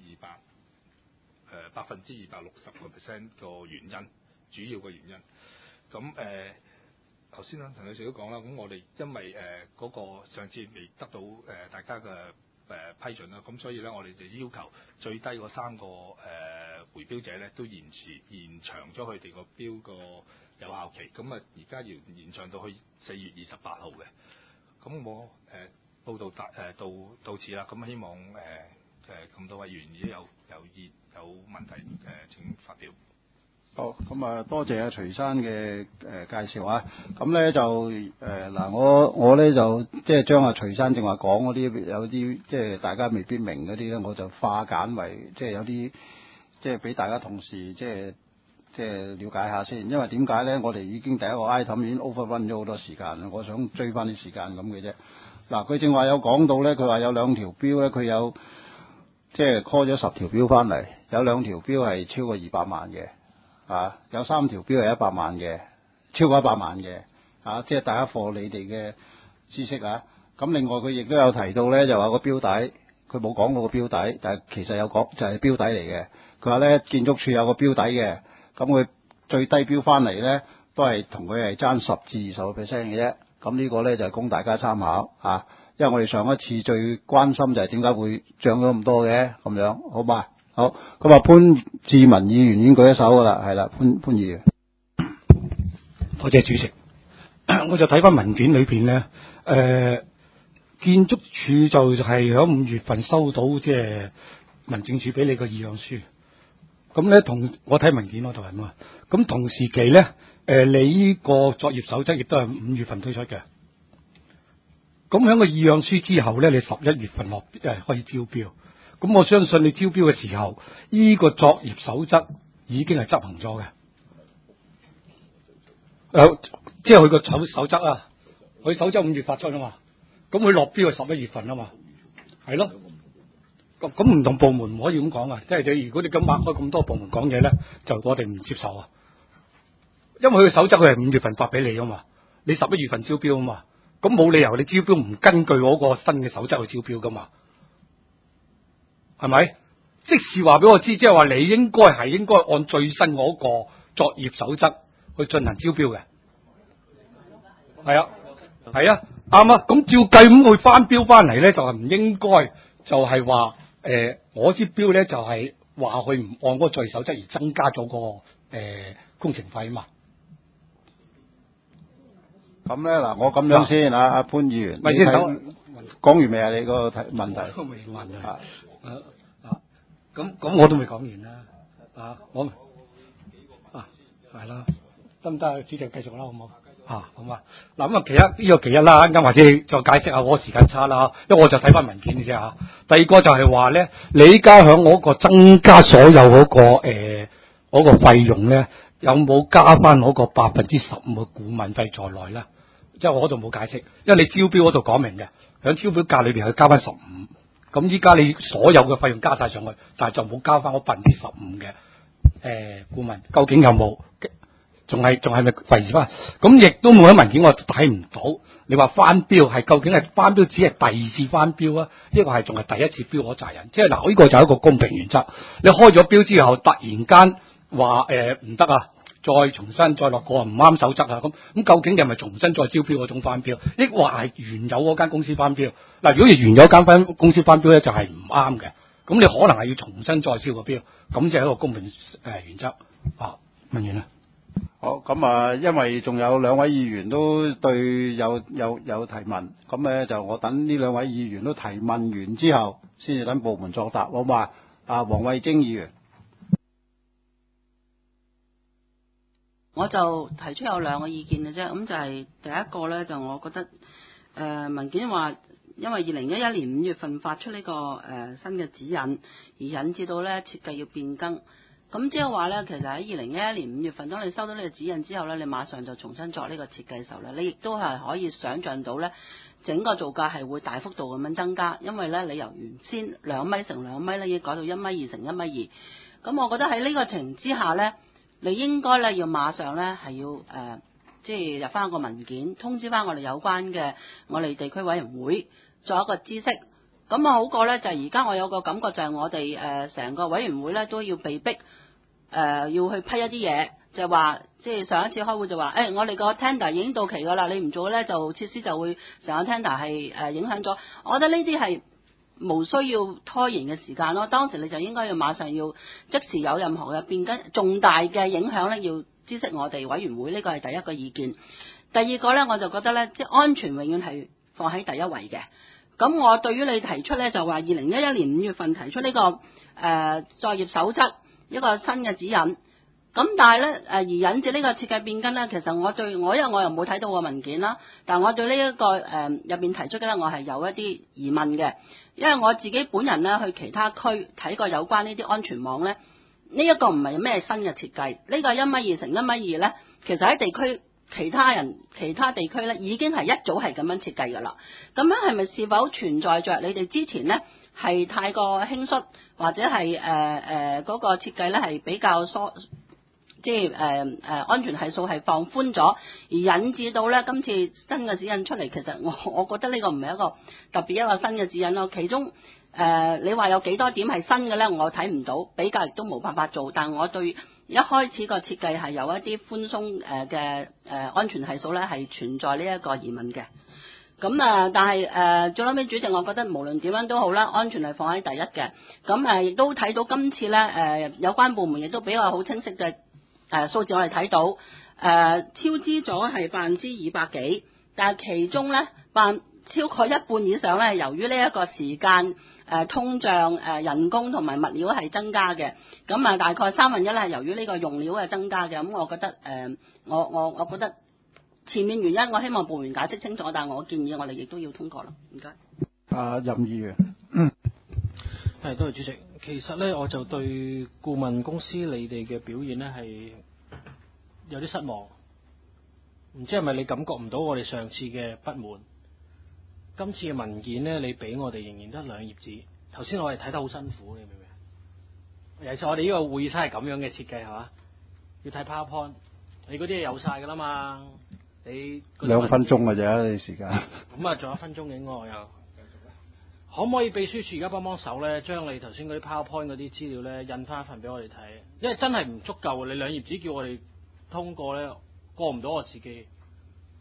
260%個原因，主要嘅原因。咁頭先陳女士都講啦，咁我哋因為嗰個上次未得到大家嘅批准啦，咁所以咧我哋就要求最低嗰3個回標者咧都延長咗佢哋個標個有效期。咁而家要延長到去4月28號嘅。咁我報道到此啦。咁希望咁多位議員如果有問題請發表。 好，咁多謝徐生嘅介紹啊。咁咧就嗱，我咧就即係將徐生正話講嗰啲有啲即係大家未必明嗰啲咧，我就化簡為即係有啲即係俾大家同事即係了解下先。因為點解咧？我哋已經第一個 item 已經 overrun 咗好多時間啦，我想追翻啲時間咁嘅啫。嗱，佢正話有講到咧，佢話有2條標咧，佢有即係 call 咗10條標翻嚟，有2條標係超過200萬嘅。有3條標係100萬嘅，超過100萬嘅，即係大家課你哋嘅知識啊。咁另外佢亦都有提到咧，就話個標底，佢冇講過個標底，但係其實有講就係標底嚟嘅。佢話咧建築署有個標底嘅，咁佢最低標翻嚟咧都係同佢係爭10至20%嘅啫。咁呢個咧就係供大家參考啊。因為我哋上一次最關心就係點解會漲咗咁多嘅咁樣，好嘛？好，咁潘志文議員已經舉一手噶啦，係啦，潘議員。 多謝主席。我就睇翻文件裏邊咧，建築署就係喺5月份收到即係民政處俾你個意向書，咁咧同我睇文件嗰度係嘛，咁同時期咧，你呢個作業守則亦都係5月份推出嘅，咁喺個意向書之後咧，你11月份開始招標。咁我相信你招標嘅時候，呢個作業守則已經係執行咗嘅。即係佢個守則啊，佢守則5月發出啊嘛，咁佢落標係11月份啊嘛，係咯。咁唔同部門唔可以咁講啊，即係如果你咁擘開咁多部門講嘢咧，就我哋唔接受啊。因為佢嘅守則佢係5月份發俾你啊嘛，你11月份招標啊嘛，咁冇理由你招標唔根據嗰個新嘅守則去招標噶嘛。係咪？即時話俾我知，即係話你應該按最新嗰個作業守則去進行招標嘅。係啊， 係啊，啱啊。咁照計咁佢翻標翻嚟咧，就係唔應該，就係話我支標咧就係話佢唔按嗰個作業守則而增加咗個工程費嘛。 咁咧嗱，我咁樣先阿潘議員， 咪先講完未啊？你個問題都未問啊。咁我都未講完啦。我係啦，得唔得？主席繼續啦，好唔好？好啊。嗱咁啊，呢個其一啦，啱或者再解釋下我時間差啦，因為我就睇翻文件嘅啫嚇。第二個就係話咧，你而家響嗰個增加所有嗰個費用咧，有冇加翻嗰個15%嘅顧問費在內咧？即係我嗰度冇解釋，因為你招標嗰度講明嘅，響招標價裏邊係加翻15%。咁依家你所有嘅費用加晒上去，但係就冇加翻嗰15%嘅顧問，究竟有冇？仲係咪費事翻？咁亦都冇喺文件我睇唔到。你話翻標係究竟係翻標只係第二次翻標啊？呢個係仲係第一次標嗰責任？即係嗱，呢個就係一個公平原則。你開咗標之後，突然間話唔得啊！再重新再落過唔啱守則啊！咁究竟你係咪重新再招標嗰種翻標，抑或係原有嗰間公司翻標？嗱，如果係原有間公司翻標咧，就係唔啱嘅。咁你可能係要重新再招個標，咁就係一個公平原則。問完啦。 好，咁因為仲有兩位議員都對有提問，咁咧就我等呢兩位議員都提問完之後，先至等部門作答，好嘛？黃慧貞議員。 我就提出有兩個意見嘅啫，咁就係第一個呢，就我覺得文件話，因為2011年5月份發出呢個新嘅指引，而引致到呢設計要變更。咁即係話呢，其實喺2011年5月份，當你收到呢個指引之後呢，你馬上就重新作呢個設計嘅時候呢，你亦都係可以想像到呢，整個造價係會大幅度咁樣增加，因為呢，你由原先2米乘2米呢，已經改到1米2乘1米2。咁我覺得喺呢個情形之下呢，你應該咧要馬上咧係要即係入翻個文件，通知翻我哋有關嘅我哋地區委員會作一個知識。咁好過咧就係而家我有個感覺就係我哋成個委員會咧都要被逼要去批一啲嘢，就係話即係上一次開會就話我哋個 tender 已經到期㗎啦，你唔做咧就設施就會成個 tender 係影響咗。我覺得呢啲係無需要拖延嘅時間咯，當時你就應該要馬上要即時有任何嘅變更重大嘅影響咧，要知悉我哋委員會，呢個係第一個意見。第二個咧，我就覺得咧，即係安全永遠係放喺第一位嘅。咁我對於你提出咧，就話2011年5月份提出呢個作業守則一個新嘅指引，咁但係咧而引致呢個設計變更咧，其實因為我又冇睇到個文件啦，但我對呢一個入邊提出嘅咧，我係有一啲疑問嘅。因為我自己本人咧去其他區睇過有關呢啲安全網咧，呢一個唔係咩新嘅設計，呢個1米2乘1米2咧，其實喺地區其他地區咧已經係一早係咁樣設計㗎啦。咁樣係咪是否存在着你哋之前咧係太過輕率，或者係嗰個設計咧係比較疏？即係安全係數係放寬咗，而引致到咧今次新嘅指引出嚟，其實我覺得呢個唔係一個特別一個新嘅指引咯。其中你話有幾多點係新嘅咧，我睇唔到，比較亦都冇辦法做。但我對一開始個設計係有一啲寬鬆嘅安全係數咧係存在呢一個疑問嘅。咁但係最後尾主席，我覺得無論點樣都好啦，安全係放喺第一嘅。咁亦都睇到今次咧有關部門亦都比較好清晰嘅。數字我哋睇到超支咗係200幾，但係其中咧超過一半以上咧，由於呢一個時間通脹人工同埋物料係增加嘅，咁大概1/3咧係由於呢個用料係增加嘅。咁我覺得我覺得前面原因我希望部門解釋清楚，但係我建議我哋亦都要通過啦。唔該。 任議員。 係，多謝主席。其實咧，我就對顧問公司你哋嘅表現咧係有啲失望。唔知係咪你感覺唔到我哋上次嘅不滿？今次嘅文件咧，你俾我哋仍然得2頁紙。頭先我哋睇得好辛苦，你明唔明？尤其是我哋呢個會議室係咁樣嘅設計係嘛？要睇 PowerPoint，你嗰啲嘢有晒㗎啦嘛。你 2分鐘㗎啫，你時間。 咁仲有1分鐘應該我又。可唔可以秘書處而家幫手咧，將你頭先嗰啲 PowerPoint 嗰啲資料咧印翻一份俾我哋睇？因為真係唔足夠，你2頁紙叫我哋通過咧，過唔到我自己。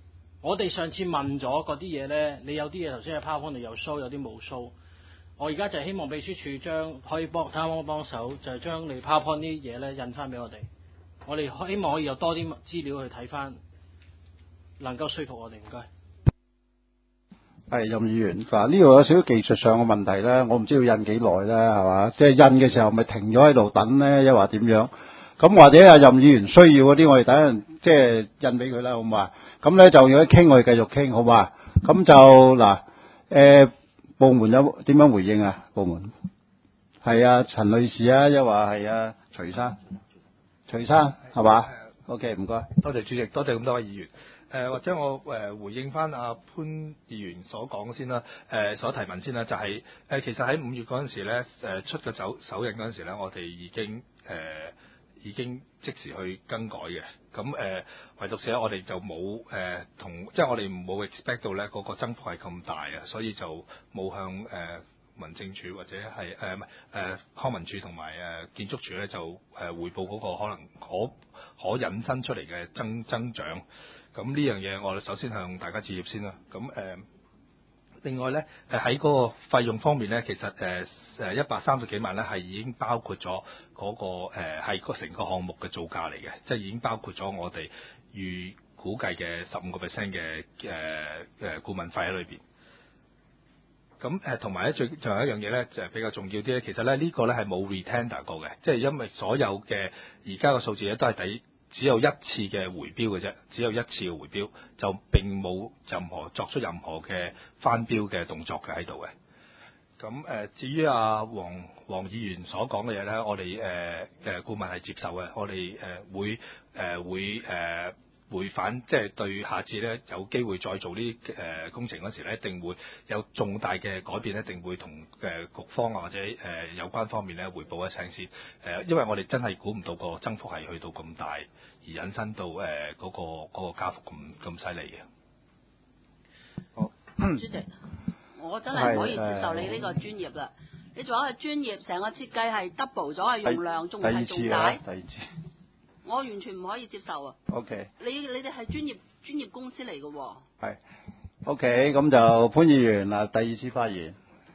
我哋上次問咗嗰啲嘢咧，你有啲嘢頭先喺 PowerPoint 度有 show， 有啲冇 show。我而家就係希望秘書處可以幫手，就係將你 PowerPoint 啲嘢咧印翻俾我哋。我哋希望可以有多啲資料去睇翻，能夠說服我哋。唔該。 係任議員，嗱呢度有少少技術上嘅問題咧，我唔知要印幾耐咧，係嘛？即係印嘅時候咪停咗喺度等咧，抑或點樣？咁或者任議員需要嗰啲，我哋等陣即係印俾佢啦，好唔好啊？咁咧就如果傾，我哋繼續傾，好嘛？咁就嗱，部門有點樣回應啊？部門係啊，陳女士啊，抑或係啊，徐生係嘛？OK， 唔該， 多謝主席，多謝咁多位議員。或者我回應翻阿潘議員所講先啦，所提問先啦，就係、其實喺5月嗰陣時咧，出個手印嗰陣時咧，我哋已經即時去更改嘅。咁唯獨是我哋就冇即係我哋冇 expect 到咧嗰個增幅係咁大啊，所以就冇向民政處或者係康文署同埋建築署咧就匯報嗰個可能可引申出嚟嘅增長。咁呢樣嘢我哋首先向大家致歉先啦。咁另外咧喺嗰個費用方面咧，其實130幾萬咧係已經包括咗嗰個係個成個項目嘅造價嚟嘅，即係已經包括咗我哋預估計嘅15% 嘅顧問費喺裏邊。咁同埋咧仲有一樣嘢咧就係比較重要啲咧，其實咧呢個咧係冇 retender 過嘅，即係因為所有嘅而家個數字咧都係只有一次嘅回標嘅啫，只有一次嘅回標，就並冇作出任何嘅翻標嘅動作嘅喺度嘅。咁至於黃議員所講嘅嘢咧，我哋顧問係接受嘅，我哋會反，即係對下次咧有機會再做呢啲工程嗰時咧，一定會有重大嘅改變，一定會同局方或者有關方面咧匯報一聲先。因為我哋真係估唔到個增幅係去到咁大，而引申到嗰個加幅咁犀利嘅。 好， 主席，我真係唔可以接受你呢個專業啦！你做一個專業，成個設計係 double 咗，係用量仲係仲大。 第二次。 我完全唔可以接受啊 ！OK， 你哋係專業公司嚟嘅喎。 係 OK， 咁就潘議員嗱，第二次發言。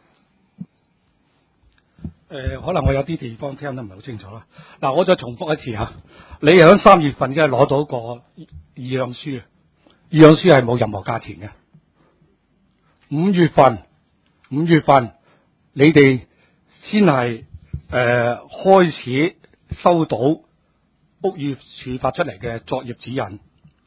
可能我有啲地方聽得唔係好清楚啦。嗱，我再重複一次嚇，你喺3月份即係攞到個意向書，意向書係冇任何價錢嘅。5月份你哋先係開始收到屋宇署發出嚟嘅作業指引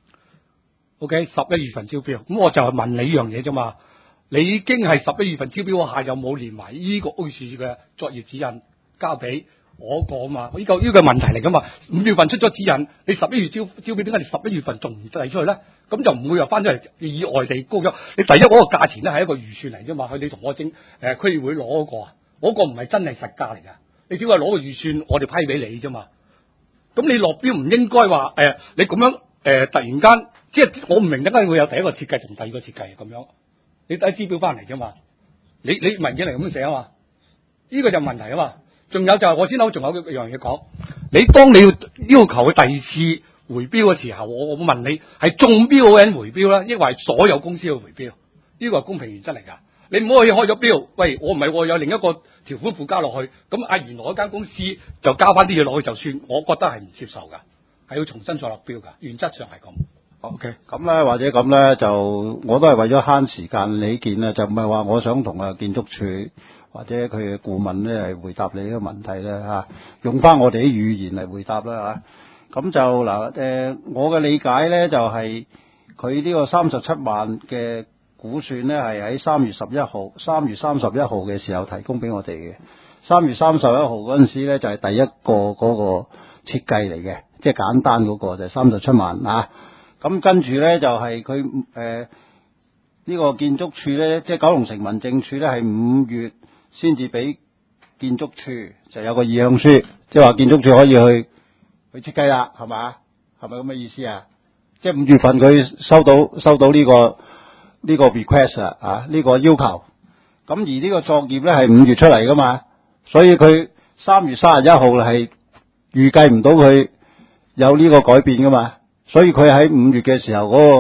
，OK， 11月份招標，咁我就係問你呢樣嘢啫嘛。你已經係11月份招標下，有冇連埋呢個屋宇署嘅作業指引交俾我個嘛？呢個問題嚟噶嘛？5月份出咗指引，你11月招標，點解你11月份仲唔遞出去咧？咁就唔會話翻出嚟意外地高咗。你第一嗰個價錢咧係一個預算嚟啫嘛，佢你同我區議會攞嗰個啊，嗰個唔係真係實價嚟噶，你只係攞個預算，我哋批俾你啫嘛。咁你落標唔應該話你咁樣突然間，即係我唔明點解會有第一個設計同第二個設計咁樣，你睇資料翻嚟啫嘛，你文件嚟咁寫啊嘛，呢個就問題啊嘛。仲有就係我先仲有一樣嘢講，你當你要求佢第二次回標嘅時候，我問你係中標嗰人回標啦，抑或係所有公司嘅回標？呢個係公平原則嚟㗎。你唔可以開咗標，喂，我唔係喎，有另一個條款附加落去，咁原來嗰間公司就加翻啲嘢落去就算，我覺得係唔接受㗎，係要重新再落標㗎，原則上係咁。 OK， 咁咧或者咁咧就我都係為咗慳時間理見咧，就唔係話我想同建築署或者佢嘅顧問咧係回答你呢個問題咧嚇，用翻我哋啲語言嚟回答啦嚇。咁就嗱我嘅理解咧就係佢呢個37萬嘅估算咧係喺3月31號嘅時候提供俾我哋嘅。3月31號嗰陣時咧就係第一個嗰個設計嚟嘅，即係簡單嗰個就係37萬啊。咁跟住咧就係佢呢個建築署咧，即係九龍城民政處咧係5月先至俾建築署就有個意向書，即係話建築署可以去設計啦，係嘛？係咪咁嘅意思啊？即係5月份佢收到呢個 request 啊，呢個要求。咁而呢個作業咧係5月出嚟噶嘛，所以佢3月31號係預計唔到佢有呢個改變噶嘛，所以佢喺5月嘅時候嗰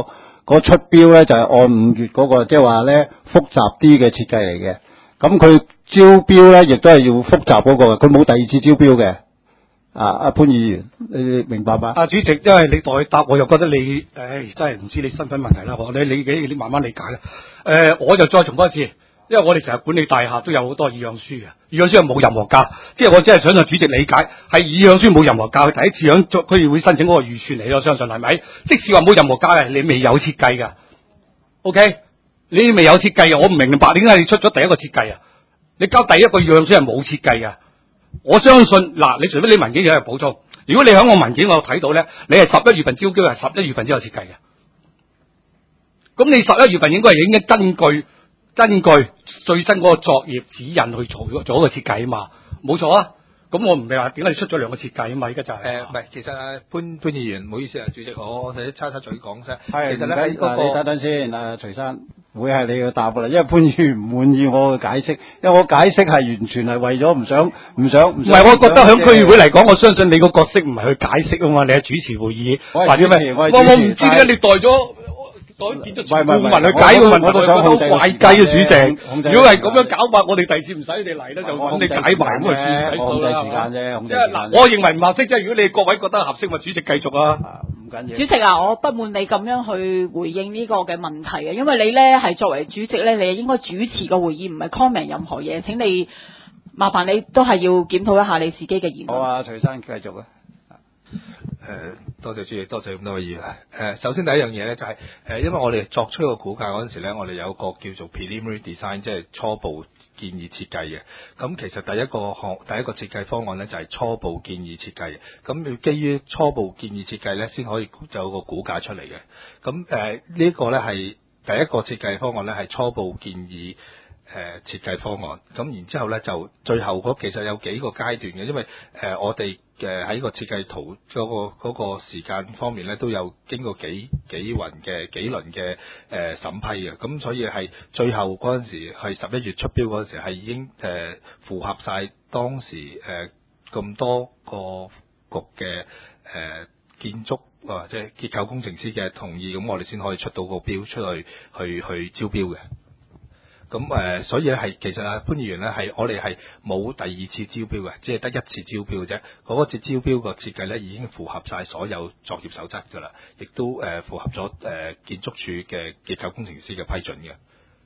個出標咧就係按5月嗰個，即係話咧複雜啲嘅設計嚟嘅。咁佢招標咧亦都係要複雜嗰個，佢冇第二次招標嘅。阿潘議員，你明白嗎？ 主席，因為你代答，我又覺得你，真係唔知你身份問題啦。你慢慢理解啦。我就再重複一次，因為我哋成日管理大廈都有好多意向書嘅，意向書係冇任何價，即係我真係想讓主席理解，係意向書冇任何價，佢第一次響區議會申請嗰個預算嚟，我相信係咪？即使話冇任何價嘅，你未有設計㗎 ，OK？你未有設計嘅，我唔明白點解你出咗第一個設計啊？你交第一個意向書係冇設計㗎。我相信嗱，你除非你文件有補充，如果你喺我文件我睇到咧，你係11月份招標，係11月份之後設計嘅。咁你11月份應該係已經根據最新嗰個作業指引去做一個設計啊嘛，冇錯啊。咁我唔明話點解你出咗2個設計啊嘛，依家就係唔係，其實潘議員唔好意思啊，主席，我哋插嘴講聲。 係， 其實咧喺嗰個你等等先，徐生會係你嘅答覆啦，因為潘議員唔滿意我嘅解釋，因為我解釋係完全係為咗唔想。唔係，我覺得響區議會嚟講，我相信你個角色唔係去解釋啊嘛，你係主持會議或者咩？我唔知點解你代咗。建築顧問去解個問題，我都想控制怪雞啊！主席，如果係咁樣搞法，我哋第二次唔使你哋嚟咧，就咁你解埋咁就算唔使數啦。控制時間啫，即係嗱，我認為唔合適啫。如果你各位覺得合適，咪主席繼續啊。唔緊要。 主席啊，我不滿你咁樣去回應呢個嘅問題啊，因為你咧係作為主席咧，你係應該主持個會議，唔係 comment 任何嘢。請你麻煩你都係要檢討一下你自己嘅言論。 好啊，徐生繼續啊。 多謝主席，多謝咁多位議員。首先第一樣嘢咧就係因為我哋作出個估價嗰陣時咧，我哋有個叫做 preliminary design， 即係初步建議設計嘅。咁其實第一個設計方案咧就係初步建議設計嘅。咁要基於初步建議設計咧，先可以有個估價出嚟嘅。咁呢個咧係第一個設計方案咧係初步建議。設計方案，咁然之後咧就最後其實有幾個階段嘅，因為我哋喺個設計圖嗰個時間方面咧都有經過幾輪嘅審批嘅，咁所以係最後嗰陣時係11月出標嗰陣時係已經符合晒當時咁多個局嘅建築或者結構工程師嘅同意，咁我哋先可以出到個標出去招標嘅。咁所以咧其實潘議員咧我哋係冇第二次招標嘅，只係得一次招標啫。嗰次招標個設計咧已經符合晒所有作業守則㗎啦，亦都符合咗建築署嘅結構工程師嘅批准嘅。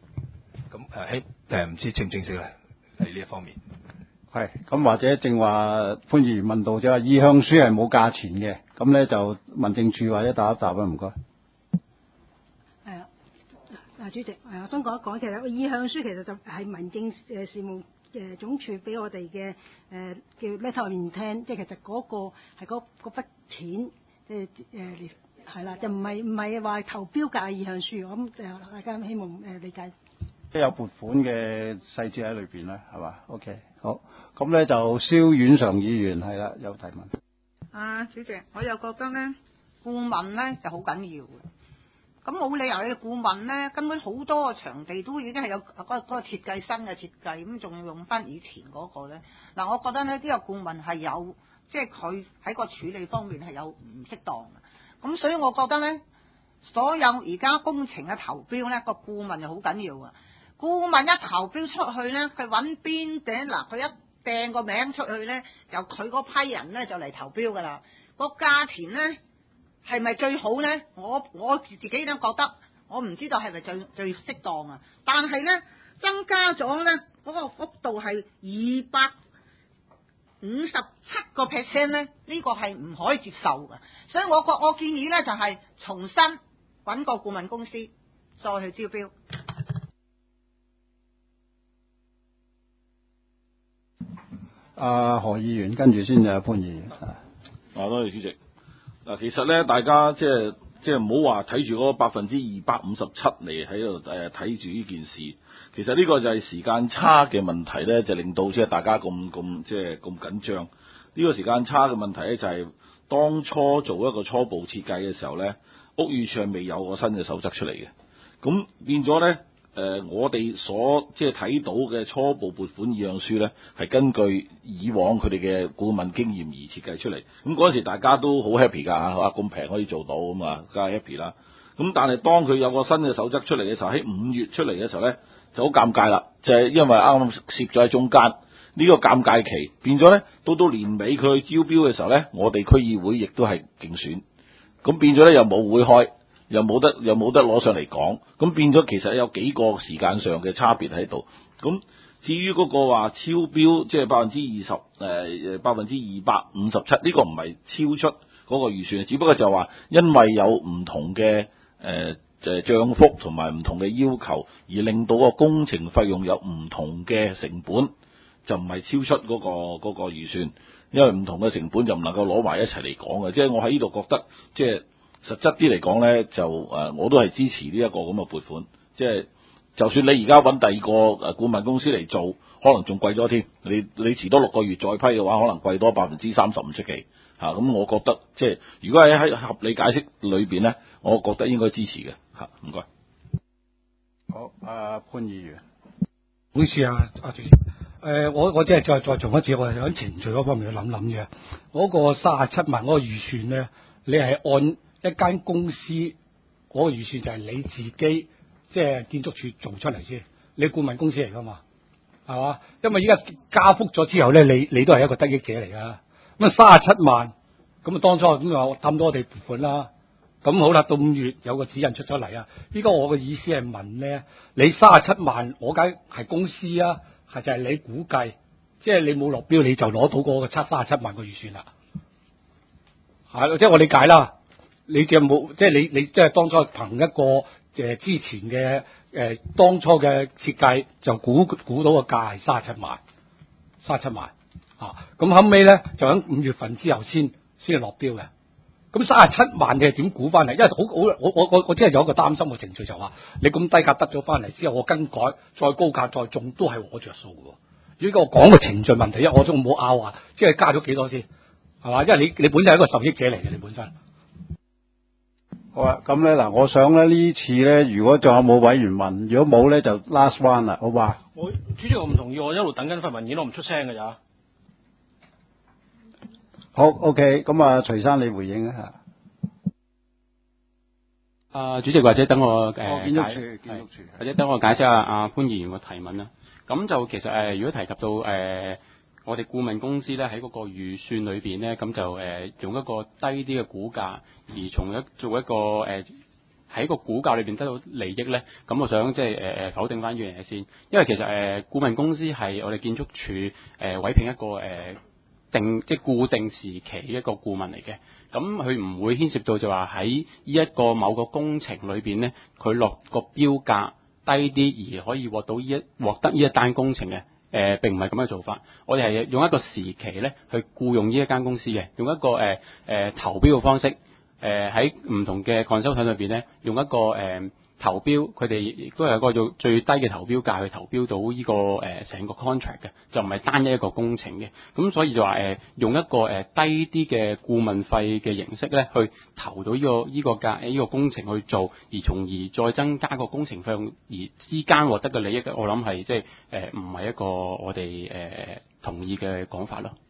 咁唔知正唔正式咧喺呢一方面。 係咁，或者正話潘議員問到就話意向書係冇價錢嘅，咁咧就民政處或者答一答啊，唔該。 主席，我想講一講，其實個意向書其實就係民政事務總署俾我哋嘅叫 letter of intent，即係其實嗰個係嗰筆錢，係啦，就唔係話投標價意向書，咁大家希望理解。 即係有撥款嘅細節喺裏邊啦，係嘛 ？OK， 好，咁咧就蕭婉常議員係啦，有提問。 主席，我又覺得咧顧問咧就好緊要嘅。咁冇理由你顧問咧，根本好多個場地都已經係有嗰個設計新嘅設計，咁仲要用翻以前嗰個咧。嗱，我覺得呢呢個顧問係有，即係佢喺個處理方面係有唔適當嘅。咁所以我覺得咧，所有而家工程嘅投標咧，個顧問就好緊要啊。顧問一投標出去咧，佢揾邊頂嗱，佢一掟個名出去咧，就佢嗰批人咧就嚟投標噶啦。個價錢咧係咪最好咧？我自己都覺得，我唔知道係咪最適當啊。但係咧增加咗咧嗰個幅度係257%咧，呢個係唔可以接受嘅。所以我建議咧就係重新揾個顧問公司再去招標。 何議員跟住先就潘議員。 多謝主席。嗱，其實咧，大家即係唔好話睇住嗰257%嚟喺度睇住呢件事。其實呢個就係時間差嘅問題咧，就令到即係大家咁緊張。呢個時間差嘅問題咧，就係當初做一個初步設計嘅時候咧，屋宇署未有個新嘅守則出嚟嘅，咁變咗咧。我哋所即係睇到嘅初步撥款意向書咧，係根據以往佢哋嘅顧問經驗而設計出嚟。咁嗰陣時大家都好 happy 㗎嚇，咁平可以做到咁啊，梗係 happy 啦。 咁但係當佢有個新嘅守則出嚟嘅時候，喺5月出嚟嘅時候咧，就好尷尬啦，就係、因為啱啱攝咗喺中間呢個尷尬期，變咗咧到年尾佢去招標嘅時候咧，我哋區議會亦都係競選，咁變咗咧又冇會開，又冇得攞上嚟講，咁變咗其實有幾個時間上嘅差別喺度。咁至於嗰個話超標，即係257%，呢個唔係超出嗰個預算，只不過就話因為有唔同嘅漲幅同埋唔同嘅要求，而令到個工程費用有唔同嘅成本，就唔係超出嗰個預算，因為唔同嘅成本就唔能夠攞埋一齊嚟講嘅。即係我喺呢度覺得，即係實質啲嚟講咧，就我都係支持呢一個咁嘅撥款。即係就算你而家揾第二個顧問公司嚟做，可能仲貴咗添。你遲多6個月再批嘅話，可能貴多30%唔出奇嚇。咁我覺得即係如果喺合理解釋裏邊咧，我覺得應該支持嘅嚇。唔該。 好，潘議員， 唔好意思啊，主席。我即係再重一次，我係喺程序嗰方面去諗嘅。嗰個37萬嗰個預算咧，你係按一間公司嗰個預算就係你自己即係建築署做出嚟先，你顧問公司嚟噶嘛，係嘛？因為依家加幅咗之後咧，你都係一個得益者嚟噶。咁37萬，咁啊當初咁話氹到我哋撥款啦。咁好啦，到5月有個指引出咗嚟啊！依家我嘅意思係問咧，你37萬，我梗係公司啊，係就係你估計，即係你冇落標你就攞到嗰個37萬個預算啦。係，即係我理解啦。你就冇，即係你即係當初憑一個之前嘅當初嘅設計就估到個價係37萬啊！咁後尾咧就喺5月份之後先係落標嘅。咁37萬你係點估翻嚟？因為我真係有一個擔心嘅程序，就話你咁低價得咗翻嚟之後，我更改再高價再中都係我着數嘅。如果我講個程序問題，因為我仲冇拗話，即係加咗幾多先係嘛？因為你本身係一個受益者嚟嘅，你本身。 好啊，咁咧嗱，我想咧呢次咧，如果仲有冇委員問，如果冇咧就 last one 啦，好嘛？ 主席，我唔同意，我一路等緊份文件，我唔出聲㗎咋。 好 ，OK， 咁徐生你回應一下。 主席或者等我建築署， 或者等我解釋下潘議員個提問啦。咁就其實如果提及到我哋顧問公司咧喺嗰個預算裏邊咧，咁就用一個低啲嘅估價，而做一個喺個估價裏邊得到利益咧。咁我想即係否定翻呢樣嘢先，因為其實顧問公司係我哋建築署委聘一個即係固定時期一個顧問嚟嘅，咁佢唔會牽涉到就話喺呢一個某個工程裏邊咧，佢落個標價低啲而可以獲得呢一單工程嘅，並唔係咁嘅做法。我哋係用一個時期咧去僱用呢一間公司嘅，用一個投標嘅方式，喺唔同嘅 consultant 裏邊咧，用一個投標，佢哋亦都係一個用最低嘅投標價去投標到呢個成個 contract 嘅，就唔係單一個工程嘅。咁所以就話用一個低啲嘅顧問費嘅形式咧，去投到呢個價呢個工程去做，而從而再增加個工程費用，而之間獲得嘅利益，我諗係即係唔係一個我哋同意嘅講法咯。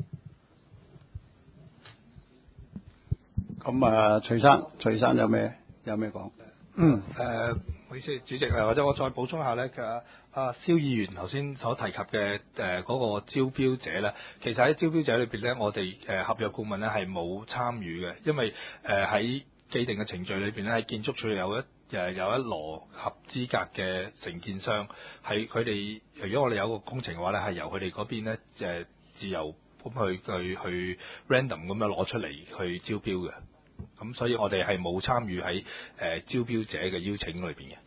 咁徐生有咩講？ 唔好意思，主席或者我再補充下咧，其實蕭議員頭先所提及嘅嗰個招標者咧，其實喺招標者裏邊咧，我哋合約顧問咧係冇參與嘅，因為喺既定嘅程序裏邊咧，喺建築署有一籮合資格嘅承建商，係佢哋如果我哋有個工程嘅話咧，係由佢哋嗰邊咧自由咁去 random 咁樣攞出嚟去招標嘅。咁所以我哋係冇參與喺招標者嘅邀請裏邊嘅。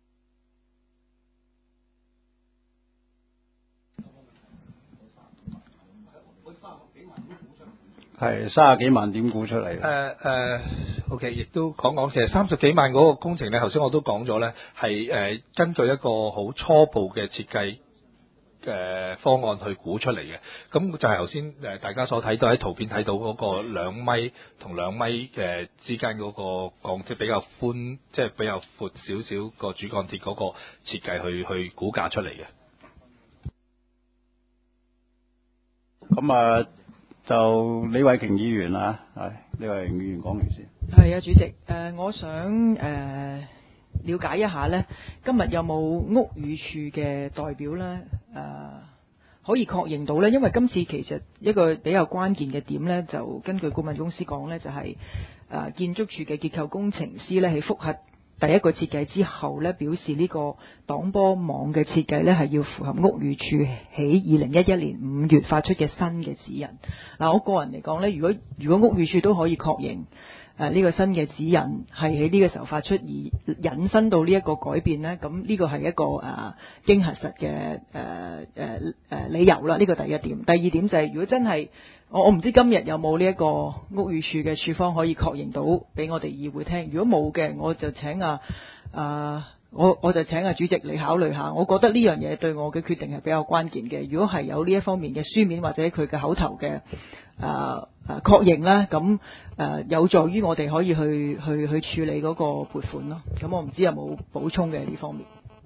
係30幾萬點估出嚟 ？OK， 亦都講其實30幾萬嗰個工程咧，頭先我都講咗咧，係根據一個好初步嘅設計方案去估出嚟嘅，咁就係頭先大家所睇到喺圖片睇到嗰個2米同2米之間嗰個鋼即係比較寬，即係比較闊少少個主鋼鐵嗰個設計去估價出嚟嘅。 咁就李慧瓊議員啊，係李慧瓊議員講完先。 係啊，主席，我想了解一下呢，今日有冇屋宇署嘅代表呢？可以確認到呢？因為今次其實一個比較關鍵嘅點呢，就根據顧問公司講呢，就係、建築署嘅結構工程師呢，喺複核第一個設計之後呢，表示呢個擋波網嘅設計呢係要符合屋宇署喺2011年5月發出嘅新嘅指引。嗱，我個人嚟講呢，如果屋宇署都可以確認呢個新嘅指引係喺呢個時候發出而引申到呢一個改變呢，咁呢個係一個經核實嘅理由啦。呢個第一點。第二點就係、如果真係我唔知今日有冇呢一個屋宇署嘅署方可以確認到俾我哋議會聽。如果冇嘅，我就請我就請主席你考慮下。我覺得呢樣嘢對我嘅決定係比較關鍵嘅。如果係有呢一方面嘅書面或者佢嘅口頭嘅確認啦，咁有助於我哋可以去處理嗰個撥款咯。咁我唔知有冇補充嘅呢方面。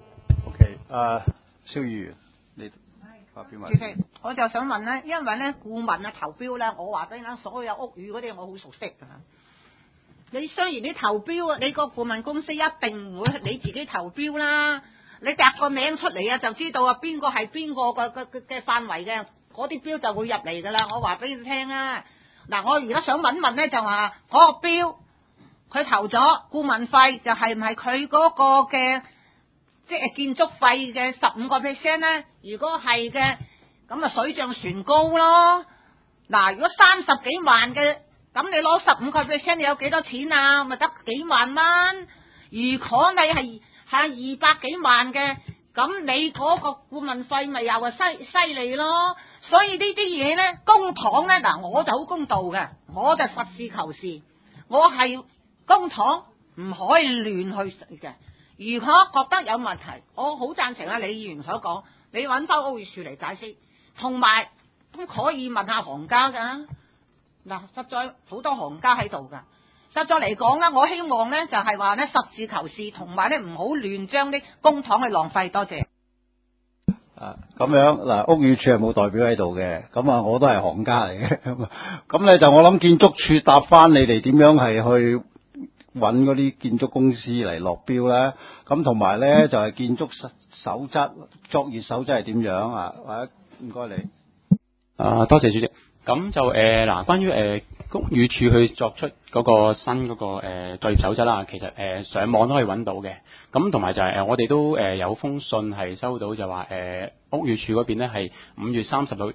OK，蕭議員，你發表埋。 主席，我就想問咧，因為咧顧問投標咧，我話俾你聽，所有屋宇嗰啲我好熟悉㗎。你雖然你投標，你個顧問公司一定唔會你自己投標啦。你揼個名出嚟啊，就知道啊邊個係邊個嘅範圍嘅，嗰啲標就會入嚟㗎啦。我話俾你聽啊，嗱，我而家想問咧，就話嗰個標佢投咗顧問費，就係唔係佢嗰個嘅即係建築費嘅15% 咧？如果係嘅，咁啊水漲船高咯。嗱，如果30幾萬嘅，咁你攞15%，你有幾多錢啊？咪得幾萬蚊。如果你係200幾萬嘅，咁你嗰個顧問費咪又係犀利咯。所以呢啲嘢咧，公帑咧，嗱，我就好公道嘅，我就實事求是，我係公帑唔可以亂去食嘅。如果覺得有問題，我好贊成李議員所講，你揾翻屋宇署嚟解釋，同埋都可以問下行家㗎。嗱，實在好多行家喺度㗎。實在嚟講咧，我希望咧就係話咧實事求是，同埋咧唔好亂將啲公帑去浪費。多謝。 咁樣嗱，屋宇署係冇代表喺度嘅，咁我都係行家嚟嘅。咁咧就我諗建築署答翻你哋點樣係去揾嗰啲建築公司嚟落標咧，咁同埋咧就係建築守則、作業守則係點樣啊？或者唔該你。 多謝主席。咁就關於屋宇署去作出嗰個新嗰個作業守則啦，其實上網都可以揾到嘅。咁同埋就係我哋都有封信係收到，就話屋宇署嗰邊咧係5月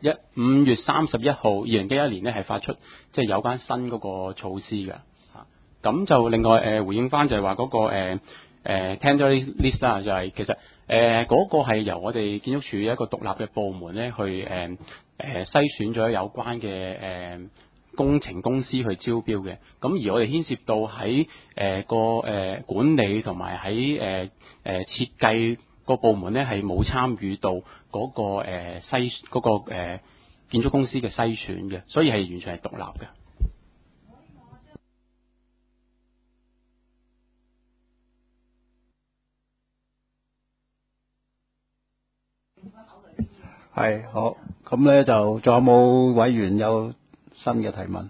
31號2011年咧係發出即係有關新嗰個措施嘅。咁就另外回應翻就係話嗰個tender list 啦，就係其實嗰個係由我哋建築署一個獨立嘅部門咧去篩選咗有關嘅工程公司去招標嘅。咁而我哋牽涉到喺個管理同埋喺設計個部門咧係冇參與到嗰個建築公司嘅篩選嘅，所以係完全係獨立嘅。 係好，咁咧就仲有冇委員有新嘅提問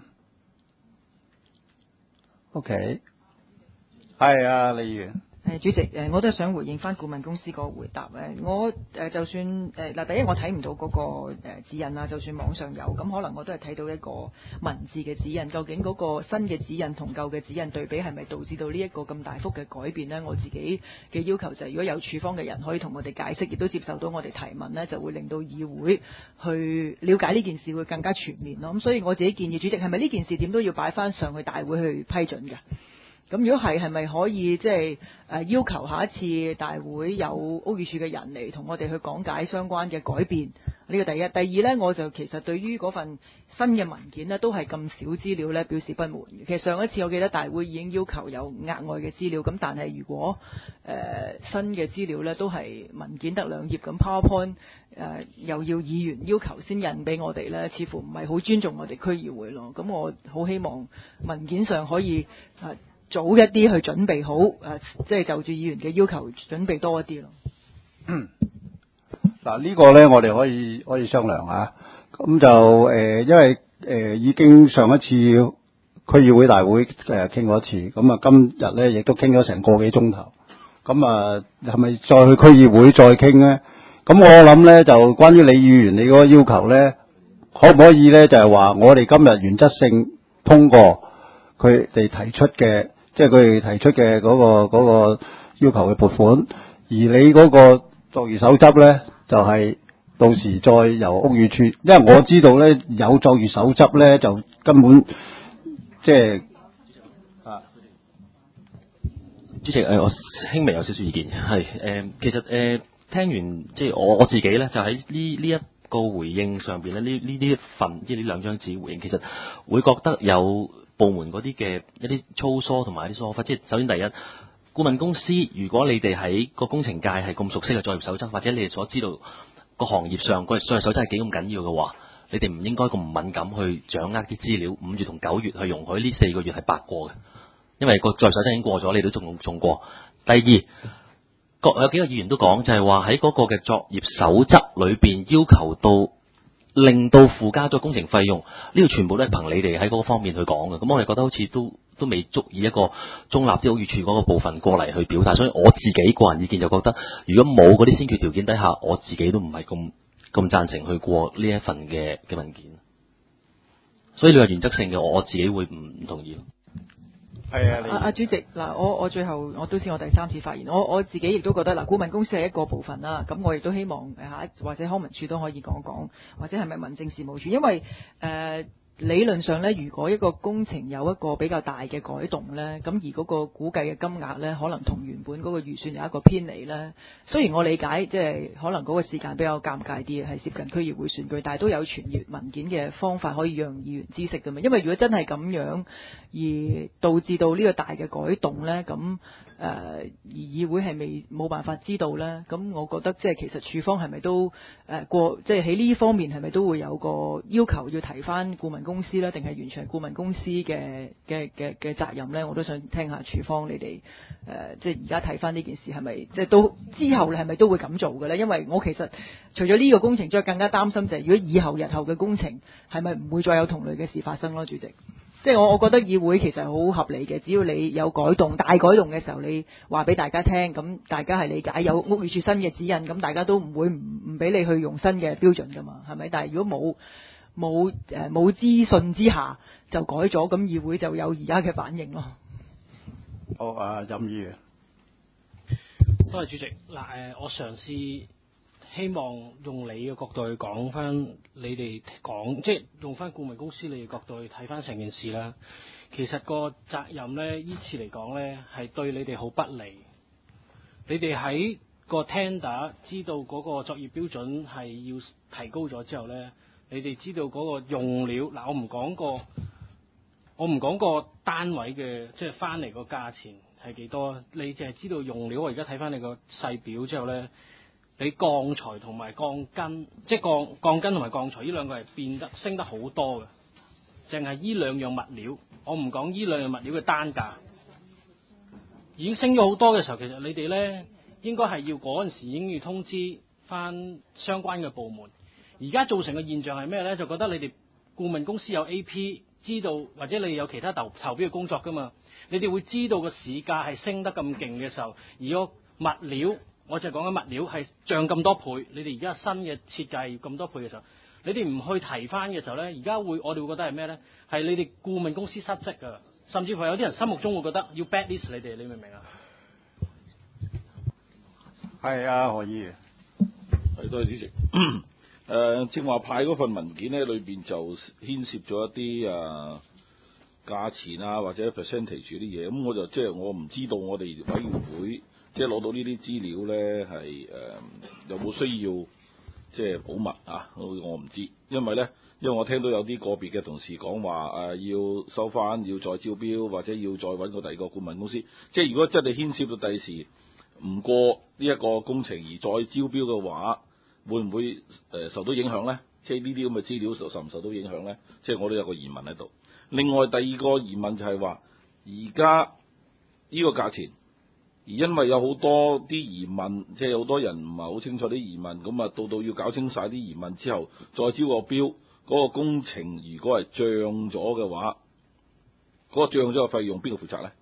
？OK， 係啊，李議員。 主席，我都想回應翻顧問公司個回答。我就算第一我睇唔到嗰個指引啦，就算網上有，咁可能我都係睇到一個文字嘅指引。究竟嗰個新嘅指引同舊嘅指引對比，係咪導致到呢一個咁大幅嘅改變呢？我自己嘅要求就係，如果有處方嘅人可以同我哋解釋，亦都接受到我哋提問呢，就會令到議會去了解呢件事會更加全面咯。咁所以我自己建議主席，係咪呢件事點都要擺翻上去大會去批准嘅？咁如果係咪可以即係要求下一次大會有屋宇署嘅人嚟同我哋去講解相關嘅改變？呢個第一。第二呢，我就其實對於嗰份新嘅文件呢，都係咁少資料呢表示不滿嘅。其實上一次我記得大會已經要求有額外嘅資料，咁但係如果新嘅資料呢都係文件得2頁，咁 PowerPoint 又要議員要求先印俾我哋呢，似乎唔係好尊重我哋區議會咯。咁我好希望文件上可以早一啲去準備好，即係就住議員嘅要求準備多一啲咯。 嗱，呢個咧我哋可以商量啊。 咁就因為已經上一次區議會大會傾過一次，咁啊今日咧亦都傾咗成個幾鐘頭。咁啊係咪再去區議會再傾咧？咁我諗咧就關於李議員你嗰個要求咧，可唔可以咧就係話我哋今日原則性通過佢哋提出嘅，即係佢哋提出嘅嗰個要求嘅撥款，而你嗰個作業守則咧就係到時再由屋宇署，因為我知道咧有作業守則咧就根本即係主席，我輕微有少少意見，係其實聽完即係我自己咧，就喺呢一個回應上邊咧，呢一份即係呢兩張紙回應，其實會覺得有部門嗰啲嘅一啲粗疏同埋一啲疏忽。即係首先第一，顧問公司如果你哋喺個工程界係咁熟悉嘅作業守則，或者你哋所知道個行業上個作業守則係幾咁緊要嘅話，你哋唔應該咁敏感去掌握啲資料。5月同9月去容許呢4個月係白過嘅。因為個作業守則已經過咗，你都仲過。第二，有幾個議員都講，就係話喺嗰個嘅作業守則裏邊要求到令到附加咗工程費用，呢個全部都係憑你哋喺嗰個方面去講嘅。咁我哋覺得好似都未足以一個中立啲屋宇署嗰個部分過嚟去表達。所以我自己個人意見就覺得，如果冇嗰啲先決條件底下，我自己都唔係咁贊成去過呢一份嘅文件。所以你話原則性嘅，我自己會唔同意。 係啊，主席嗱，我最後我都知我第三次發言，我自己亦都覺得嗱，顧問公司係一個部分啦，咁我亦都希望或者康文署都可以講講，或者係咪民政事務處，因為理論上咧，如果一個工程有一個比較大嘅改動咧，咁而嗰個估計嘅金額咧，可能同原本嗰個預算有一個偏離咧。雖然我理解即係可能嗰個時間比較尷尬啲，係涉及區議會選舉，但係都有傳閱文件嘅方法可以讓議員知悉㗎嘛。因為如果真係咁樣而導致到呢個大嘅改動咧，咁而議會係冇辦法知道咧，咁我覺得即係其實署方係咪都即係喺呢方面係咪都會有個要求要提翻顧問公司咧，定係完全係顧問公司嘅責任咧？我都想聽下署方你哋即係而家睇翻呢件事係咪即係都之後你係咪都會咁做嘅咧？因為我其實除咗呢個工程之外，更加擔心就係如果以後日後嘅工程係咪唔會再有同類嘅事發生咯，主席。即係我覺得議會其實好合理嘅，只要你有大改動嘅時候，你話俾大家聽，咁大家係理解有屋宇署新嘅指引，咁大家都唔會唔俾你去用新嘅標準噶嘛，係咪？但係如果冇資訊之下就改咗，咁議會就有而家嘅反應咯。 好啊，任議員。 多謝主席。嗱我嘗試希望用你嘅角度去講翻，你哋講即係用翻顧問公司你嘅角度去睇翻成件事啦。其實個責任咧，依次嚟講咧係對你哋好不利。你哋喺個 tender 知道嗰個作業標準係要提高咗之後咧，你哋知道嗰個用料嗱，我唔講個單位嘅即係翻嚟個價錢係幾多，你淨係知道用料。我而家睇翻你個細表之後咧。你鋼材同埋鋼筋，即係鋼筋同埋鋼材呢兩個係升得好多嘅，淨係呢兩樣物料，我唔講呢兩樣物料嘅單價，已經升咗好多嘅時候，其實你哋咧應該係要嗰陣時已經要通知翻相關嘅部門。而家造成嘅現象係咩咧？就覺得你哋顧問公司有 AP 知道，或者你有其他投標嘅工作噶嘛，你哋會知道個市價係升得咁勁嘅時候，而個物料。我就講緊物料係漲咁多倍，你哋而家新嘅設計咁多倍嘅時候，你哋唔去提翻嘅時候咧，而家我哋會覺得係咩咧？係你哋顧問公司失職㗎，甚至乎有啲人心目中會覺得要 bad list 你哋，你明唔明啊？ 係啊，何議員。 係，多謝主席。正話派嗰份文件咧，裏邊就牽涉咗一啲價錢啊，或者 percentage 啲嘢，咁我就即係我唔知道我哋委員會。即係攞到呢啲資料咧，係有冇需要即係保密啊？我唔知，因為我聽到有啲個別嘅同事講話要收翻，要再招標，或者要再揾個第二個顧問公司。即係如果真係牽涉到第時唔過呢一個工程而再招標嘅話，會唔會受到影響咧？即係呢啲咁嘅資料受唔受到影響咧？即係我都有個疑問喺度。另外第二個疑問就係話，而家呢個價錢。而因為有好多啲疑問，即係好多人唔係好清楚啲疑問，咁啊到要搞清晒啲疑問之後，再招個標， 嗰個工程如果係漲咗嘅話，嗰、個漲咗嘅費用邊個負責咧？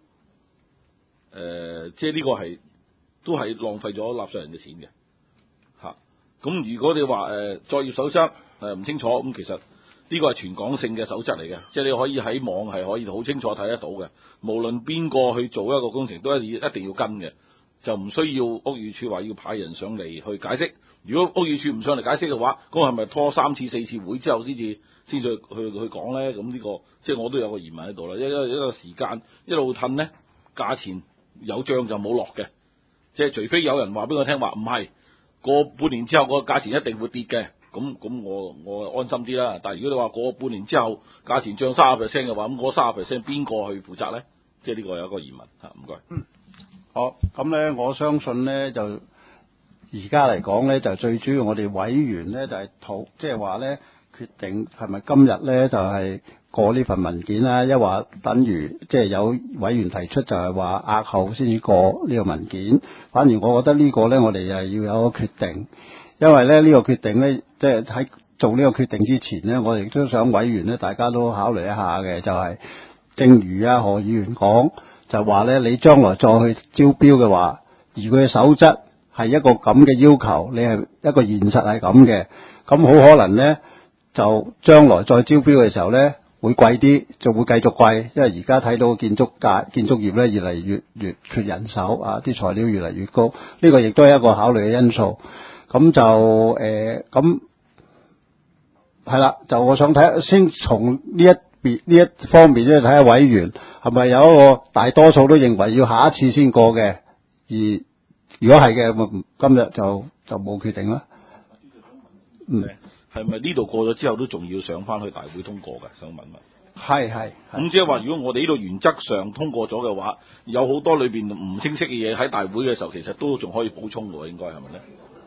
即係呢個都係浪費咗納稅人嘅錢嘅嚇。咁如果你話作業守則唔清楚，咁其實呢個係全港性嘅守則嚟嘅，即係你可以喺網係可以好清楚睇得到嘅。無論邊個去做一個工程，都一定要跟嘅，就唔需要屋宇署話要派人上嚟去解釋。如果屋宇署唔上嚟解釋嘅話，咁係咪拖3次4次會之後先去講咧？咁呢個即係我都有個疑問喺度啦。一個時間一路褪咧，價錢有漲就冇落嘅，即係除非有人話俾我聽話唔係過半年之後個價錢一定會跌嘅，咁我安心啲啦。但係如果你話過半年之後價錢漲30% 嘅話，咁嗰30% 邊個去負責咧？即係呢個有一個疑問嚇。唔該。 好，咁咧我相信咧就而家嚟講咧就最主要我哋委員咧就係即係話咧決定係咪今日咧就係過呢份文件啦，一話等於即係有委員提出就係話押後先至過呢個文件。反而我覺得呢個咧我哋係要有個決定，因為咧呢個決定咧即係喺做呢個決定之前咧，我哋都想委員咧大家都考慮一下嘅，就係正如何議員講，就話咧你將來再去招標嘅話，而佢嘅守則係一個咁嘅要求，你係一個現實係咁嘅，咁好可能咧就將來再招標嘅時候咧會貴啲，就會繼續貴，因為而家睇到建築業咧越嚟越缺人手啊，啲材料越嚟越高，呢個亦都係一個考慮嘅因素。咁就咁係啦，就我想睇先從呢一方面咧睇下委員係咪有一個大多數都認為要下一次先過嘅，而如果係嘅，今日就冇決定啦。 係咪呢度過咗之後都仲要上翻去大會通過㗎？想問問。 係。 咁即係話，如果我哋呢度原則上通過咗嘅話，有好多裏邊唔清晰嘅嘢喺大會嘅時候，其實都仲可以補充嘅喎，應該係咪咧？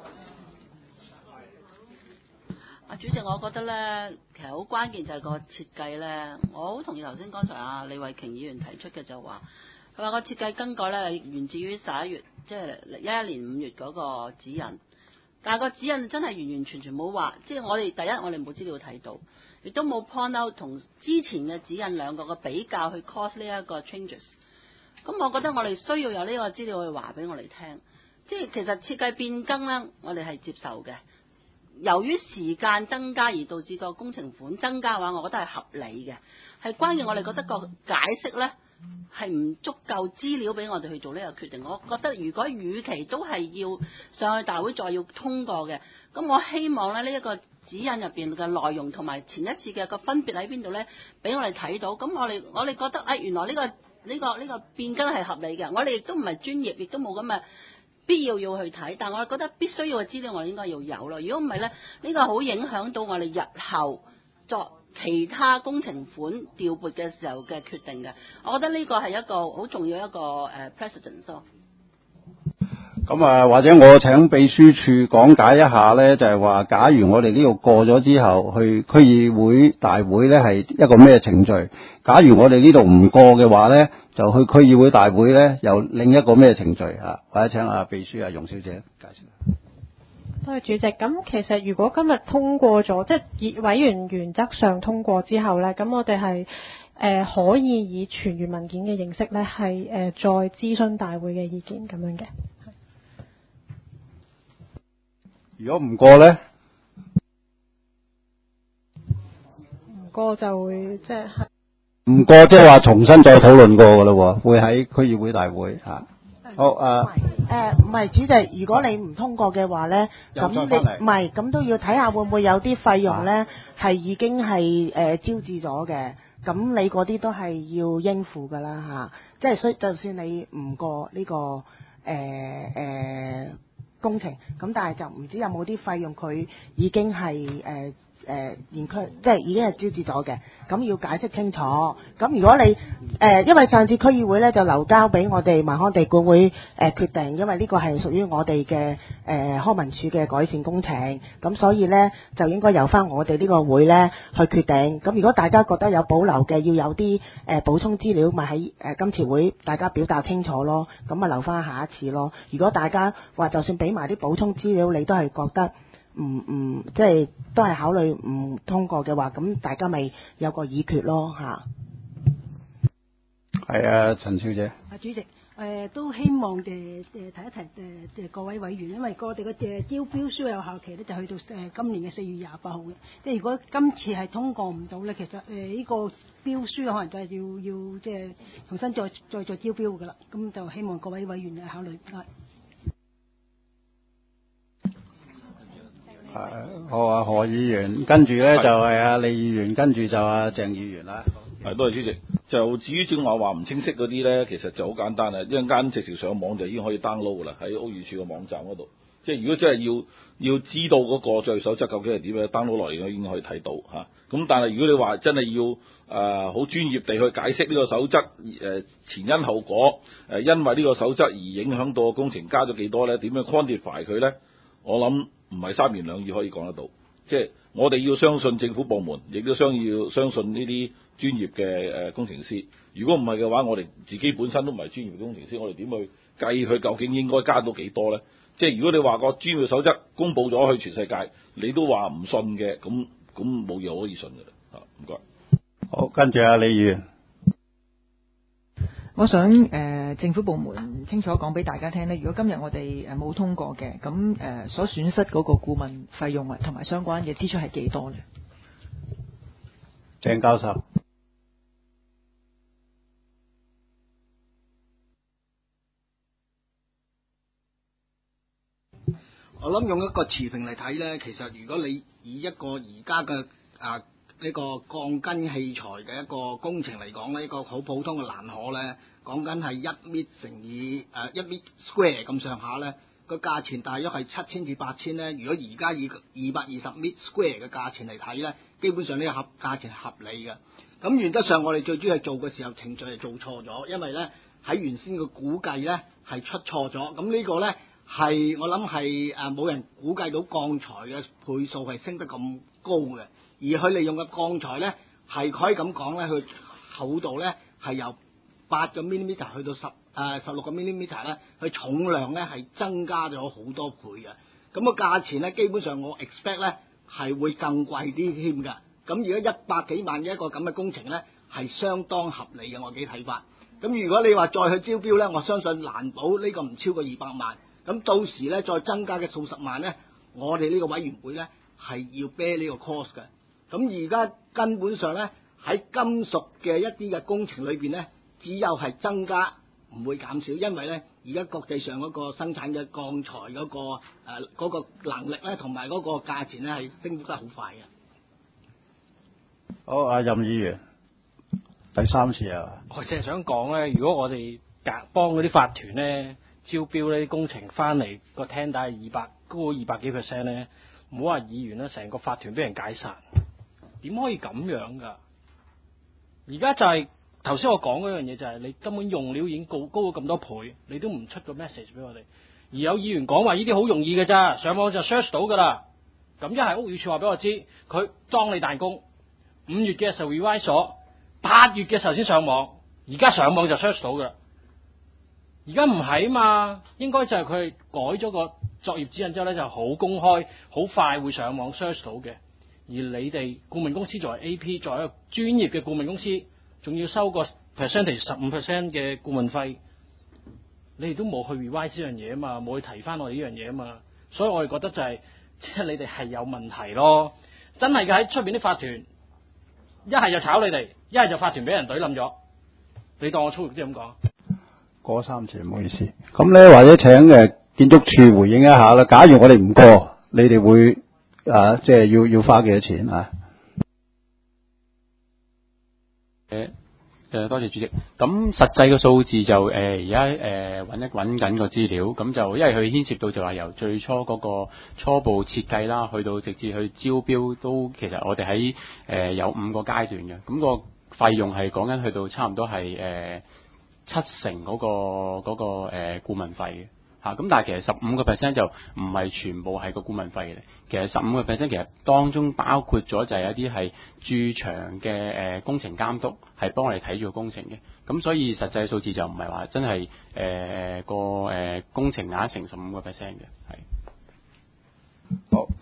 主席，我覺得咧，其實好關鍵就係個設計咧。我好同意頭先剛才李慧瓊議員提出嘅就話，佢話個設計更改咧源自於11月，即係11年5月嗰個指引。但係個指引真係完完全全冇話，即係我哋第一我哋冇資料睇到，亦都冇 point out 同之前嘅指引兩個嘅比較去 cause 呢一個 changes。咁我覺得我哋需要有呢個資料去話俾我哋聽，即係其實設計變更咧，我哋係接受嘅。由於時間增加而導致個工程款增加嘅話，我覺得係合理嘅。係關鍵我哋覺得個解釋咧係唔足夠資料俾我哋去做呢個決定。我覺得如果與其都係要上去大會再要通過嘅，咁我希望咧呢一個指引入邊嘅內容同埋前一次嘅個分別喺邊度咧，俾我哋睇到。咁我哋覺得原來呢個變更係合理嘅。我哋亦都唔係專業，亦都冇咁嘅必要去睇，但我覺得必須要嘅資料我哋應該要有咯。如果唔係咧，呢個好影響到我哋日後作其他工程款調撥嘅時候嘅決定嘅。我覺得呢個係一個好重要一個precedent 咯。 咁啊，或者我請秘書處講解一下咧，就係話，假如我哋呢度過咗之後，去區議會大會咧係一個咩程序？假如我哋呢度唔過嘅話咧，就去區議會大會咧，又另一個咩程序啊？或者請秘書容小姐介紹。 多謝主席。咁其實如果今日通過咗，即係委員原則上通過之後咧，咁我哋係可以以全閱文件嘅形式咧，係再諮詢大會嘅意見咁樣嘅。 如果唔過咧， 唔過就會即係唔過即係話重新再討論過㗎咯，會喺區議會大會嚇。好唔係主席，如果你唔通過嘅話咧，咁你唔係咁都要睇下會唔會有啲費用咧係已經係招致咗嘅，咁你嗰啲都係要應付㗎啦嚇。即係就算你唔過呢個工程，咁但係就唔知有冇啲費用佢已經係現區，即係已經係招致咗嘅，咁要解釋清楚。咁如果你因為上次區議會咧就留交俾我哋文康地管會決定，因為呢個係屬於我哋嘅康文署嘅改善工程，咁所以咧就應該由翻我哋呢個會咧去決定。咁如果大家覺得有保留嘅，要有啲補充資料，咪喺今次會大家表達清楚咯。咁咪留翻下一次咯。如果大家話就算俾埋啲補充資料，你都係覺得即係都係考慮唔通過嘅話，咁大家咪有個議決咯嚇。 係啊，陳小姐。 主席，都希望提一提各位委員，因為我哋個招標書有效期咧，就去到今年嘅4月28號嘅。即係如果今次係通過唔到咧，其實呢個標書可能就係要即係重新再招標㗎啦。咁就希望各位委員考慮。 好啊，何議員，跟住咧就係阿李議員，跟住就阿鄭議員啦。 係，多謝主席。就至於正話唔清晰嗰啲咧，其實就好簡單啦，一陣間直接上網就已經可以 download 㗎啦，喺屋宇署嘅網站嗰度。即係如果真係要知道嗰個作業守則究竟係點樣 download 落嚟，已經可以睇到嚇。咁但係如果你話真係要好專業地去解釋呢個守則前因後果，因為呢個守則而影響到工程加咗幾多咧，點樣 quantify 佢咧？我諗唔係三言兩語可以講得到。即係我哋要相信政府部門，亦都要相信呢啲專業嘅工程師。如果唔係嘅話，我哋自己本身都唔係專業嘅工程師，我哋點去計佢究竟應該加到幾多咧？即係如果你話個專業守則公佈咗去全世界，你都話唔信嘅，咁冇嘢可以信㗎啦。嚇，唔該。 好，跟住阿李議員。 我想政府部門清楚講俾大家聽咧，如果今日我哋冇通過嘅，咁所損失嗰個顧問費用啊，同埋相關嘅支出係幾多咧？ 鄭教授。 我諗用一個持平嚟睇咧，其實如果你以一個而家嘅呢個鋼筋器材嘅一個工程嚟講呢，一個好普通嘅欄河咧，講緊係1米乘以1米 square 咁上下咧，個價錢大約係7000至8000咧。如果而家以220米 square 嘅價錢嚟睇咧，基本上呢個價錢係合理嘅。咁原則上我哋最主要係做嘅時候程序係做錯咗，因為咧喺原先嘅估計咧係出錯咗。咁呢個咧係我諗係冇人估計到鋼材嘅倍數係升得咁高嘅。而佢利用嘅鋼材咧，係可以咁講咧，佢厚度咧係由8個 millimeter 去到16個 millimeter 咧，佢重量咧係增加咗好多倍嘅。咁個價錢咧，基本上我 expect 咧係會更貴啲添㗎。咁而家100幾萬嘅一個咁嘅工程咧，係相當合理嘅我嘅睇法。咁如果你話再去招標咧，我相信難保呢個唔超過200萬。咁到時咧再增加嘅數十萬咧，我哋呢個委員會咧係要 bear 呢個 cost 嘅。咁而家根本上咧喺金屬嘅一啲嘅工程裏邊咧，只有係增加唔會減少，因為咧而家國際上嗰個生產嘅鋼材嗰個能力咧，同埋嗰個價錢咧係升得好快嘅。 好，阿任議員，第3次啊。 我淨係想講咧，如果我哋幫嗰啲法團咧招標呢啲工程翻嚟個聽帶係高200幾%咧，唔好話議員啦，成個法團俾人解散。點可以咁樣㗎？而家就係頭先我講嗰樣嘢，就係你根本用料已經高咗咁多倍，你都唔出個 message 俾我哋。而有議員講話呢啲好容易嘅咋，上網就 search 到㗎啦。咁一係屋宇署話俾我知，佢當你彈工，5月嘅時候 revise 咗，8月嘅時候先上網，而家上網就 search 到㗎啦。而家唔係啊嘛，應該就係佢改咗個作業指引之後咧，就好公開，好快會上網 search 到嘅。而你哋顧問公司作為 AP， 作為一個專業嘅顧問公司，仲要收個 percentage 15% 嘅顧問費，你哋都冇去 revise 呢樣嘢啊嘛，冇去提翻我哋呢樣嘢啊嘛，所以我哋覺得就係即係你哋係有問題咯，真係嘅。喺出邊啲法團，一係就炒你哋，一係就法團俾人懟冧咗，你當我粗俗啲咁講。 過3次，唔好意思。咁咧，或者請建築署回應一下啦。假如我哋唔過，你哋會即係要花幾多錢啊？ 多謝主席。咁實際嘅數字就而家揾緊個資料，咁就因為佢牽涉到就話由最初嗰個初步設計啦，去到直至去招標都其實我哋喺有5個階段嘅，咁個費用係講緊去到差唔多係7成嗰個顧問費嘅嚇，咁但係其實15% 就唔係全部係個顧問費嘅，其實15% 其實當中包括咗就係一啲係駐場嘅工程監督係幫我哋睇住個工程嘅，咁所以實際數字就唔係話真係個工程額成15% 嘅，係。 好，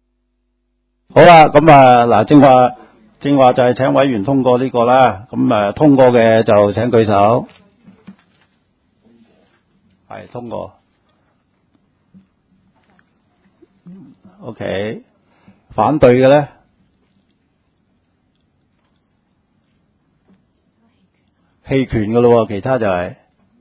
好啦，咁嗱，正話就係請委員通過呢個啦，咁通過嘅就請舉手，係通過。OK， 反對嘅咧？棄權嘅咯，其他就係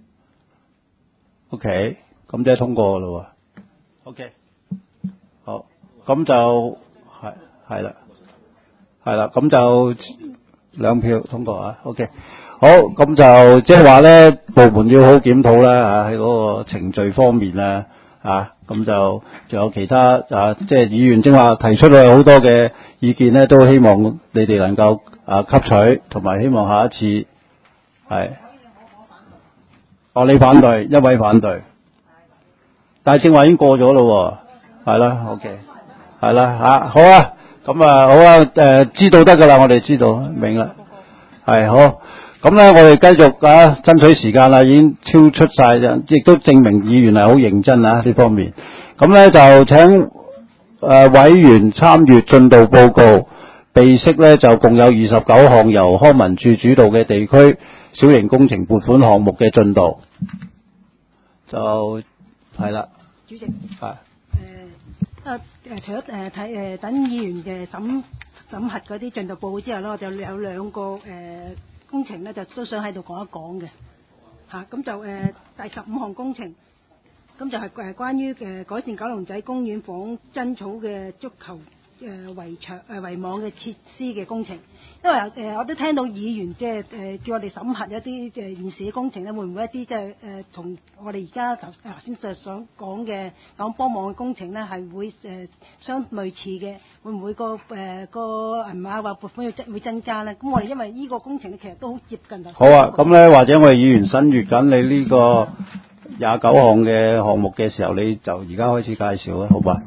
OK， 咁即係通過嘅咯。OK， 好，咁就係啦，咁就2票通過啊。OK， 好，咁就即係話咧，部門要好好檢討啦喺嗰個程序方面啊，咁就仲有其他即係議員正話提出咗好多嘅意見咧，都希望你哋能夠吸取，同埋希望下一次係。你反對，一位反對，但係正話已經過咗咯，係啦 ，OK， 係啦好啊，咁好啊，知道得噶啦，我哋知道明啦，係好，咁咧我哋繼續爭取時間啦，已經超出晒，亦都證明議員係好認真呢方面，咁咧就請委員參閱進度報告，備悉咧就共有29項由康文署主導嘅地區小型工程撥款項目嘅進度，就係啦。 主席。除咗等議員嘅審核嗰啲進度報告之後咧，我就有2個工程咧，就都想喺度講一講嘅咁就第15項工程，咁就係關於改善九龍仔公園仿真草嘅足球圍網嘅設施嘅工程，因為我都聽到議員即係叫我哋審核一啲現時嘅工程咧，會唔會一啲即係同我哋而家頭先就想講嘅擋波網嘅工程咧係會相類似嘅，會唔會個銀碼或撥款會增加咧？咁我哋因為呢個工程咧其實都好接近就好啊， 咁咧或者我哋議員審閱緊你呢個29項嘅項目嘅時候，你就而家開始介紹啦，好吧？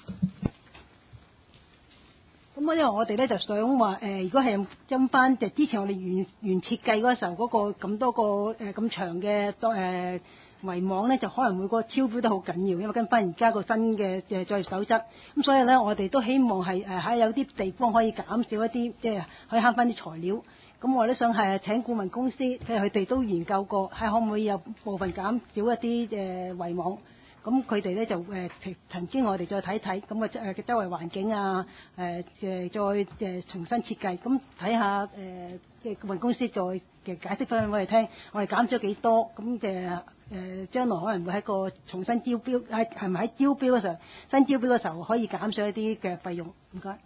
咁因為我哋咧就想話如果係跟翻之前我哋原設計嗰時候嗰個咁多個咁長嘅圍網咧，就可能會個超標得好緊要，因為跟翻而家個新嘅作業守則，咁所以咧我哋都希望係喺有啲地方可以減少一啲，即係可以慳翻啲材料。咁我都想係請顧問公司，睇下佢哋都研究過，係可唔可以有部分減少一啲圍網。咁佢哋咧就曾經我哋再睇睇，咁周圍環境再重新設計，咁睇下顧問公司再解釋翻俾我哋聽，我哋減咗幾多，咁將來可能會喺個重新招標，係咪喺招標嘅時候，新招標嘅時候可以減少一啲嘅費用？唔該。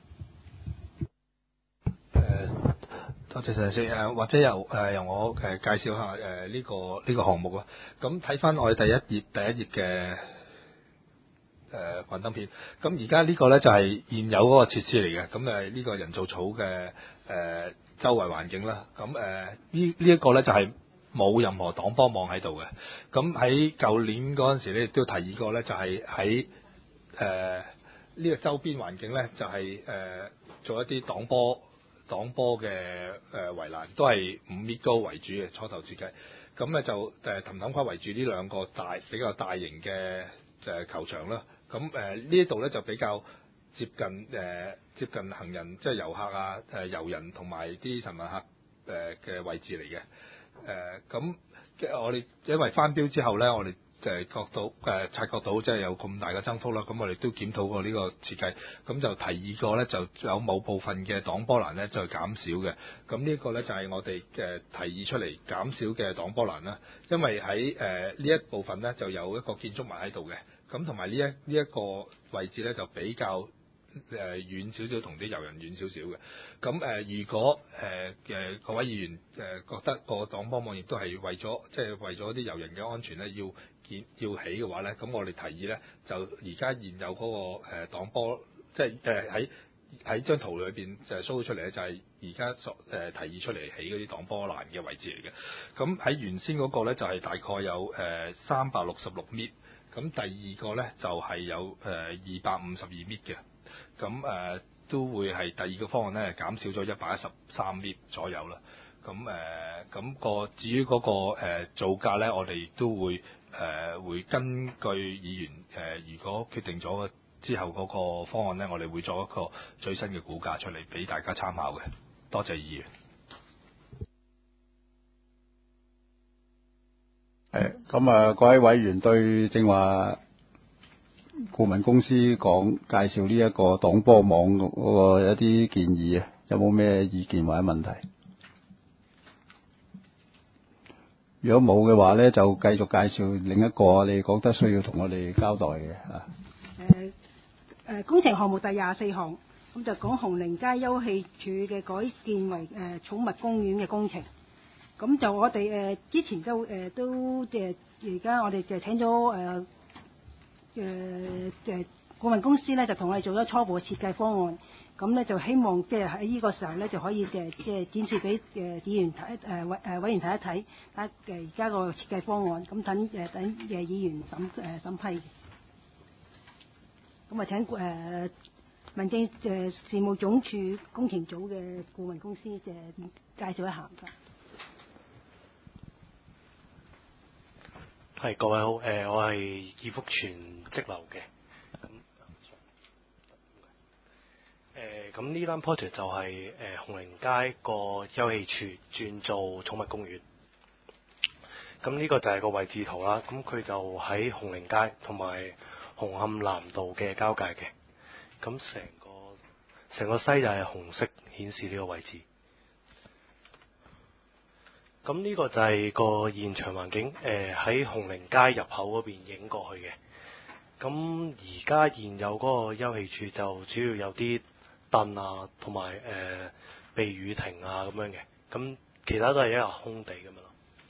多謝陳生，或者由我介紹下呢個項目啦。咁睇翻我哋第一頁嘅幻燈片。咁而家呢個咧就係現有嗰個設施嚟嘅。咁呢個人造草嘅周圍環境啦。咁呢一個咧就係冇任何擋波網喺度嘅。咁喺舊年嗰陣時咧，亦都提議過咧，就係喺呢個周邊環境咧，就係做一啲擋波嘅圍欄，都係5米高為主嘅初頭設計。咁咧就氹氹跨圍住呢2個比較大型嘅球場啦。咁呢一度咧就比較接近行人，即係遊客遊人同埋啲晨運客嘅位置嚟嘅。咁我哋因為翻標之後咧，我哋就係察覺到即係有咁大嘅增幅啦，咁我哋都檢討過呢個設計，咁就提議過咧，就有某部分嘅擋波欄咧就減少嘅。咁呢個咧就係我哋提議出嚟減少嘅擋波欄啦。因為喺呢一部分咧就有一個建築物喺度嘅，咁同埋呢一個位置咧就比較遠少少，同啲遊人遠少少嘅。咁如果各位議員覺得個擋波網亦都係為咗啲遊人嘅安全咧要起嘅話咧，咁我哋提議咧就而家現有嗰個擋波，即係喺張圖裏邊就 show 出嚟咧，就係而家提議出嚟起嗰啲擋波欄嘅位置嚟嘅。咁喺原先嗰個咧就係大概有366米，咁第二個咧就係有252米嘅。咁都會係第二個方案咧，減少咗113米左右啦。咁至於嗰個造價咧，我哋都會根據議員如果決定咗之後嗰個方案呢，我哋會作一個最新嘅估價出嚟俾大家參考嘅。多謝議員。 咁啊，各位委員對正話顧問公司講介紹呢一個擋波網嗰個一啲建議啊，有冇咩意見或者問題？如果冇嘅話咧，就繼續介紹另一個你覺得需要同我哋交代嘅嚇。 工程項目第24項，咁就講紅菱街休憩處嘅改建為寵物公園嘅工程。咁就我哋之前都而家我哋就請咗顧問公司咧，就同我哋做咗初步嘅設計方案。咁咧就希望即係喺呢個時候咧就可以即係展示俾議員睇委員睇一睇，而家個設計方案，咁等議員審批。咁啊請民政事務總署工程組嘅顧問公司介紹一下。 係各位好，我係葉福全則樓嘅。咁呢單 project 就係紅菱街個休憩處轉做寵物公園。咁呢個就係個位置圖啦。咁佢就喺紅菱街同埋紅磡南道嘅交界嘅。咁成個西就係紅色顯示呢個位置。咁呢個就係個現場環境，喺紅菱街入口嗰邊影過去嘅。咁而家現有嗰個休憩處就主要有啲凳啊，同埋避雨亭啊咁樣嘅，咁其他都係一個空地咁樣咯。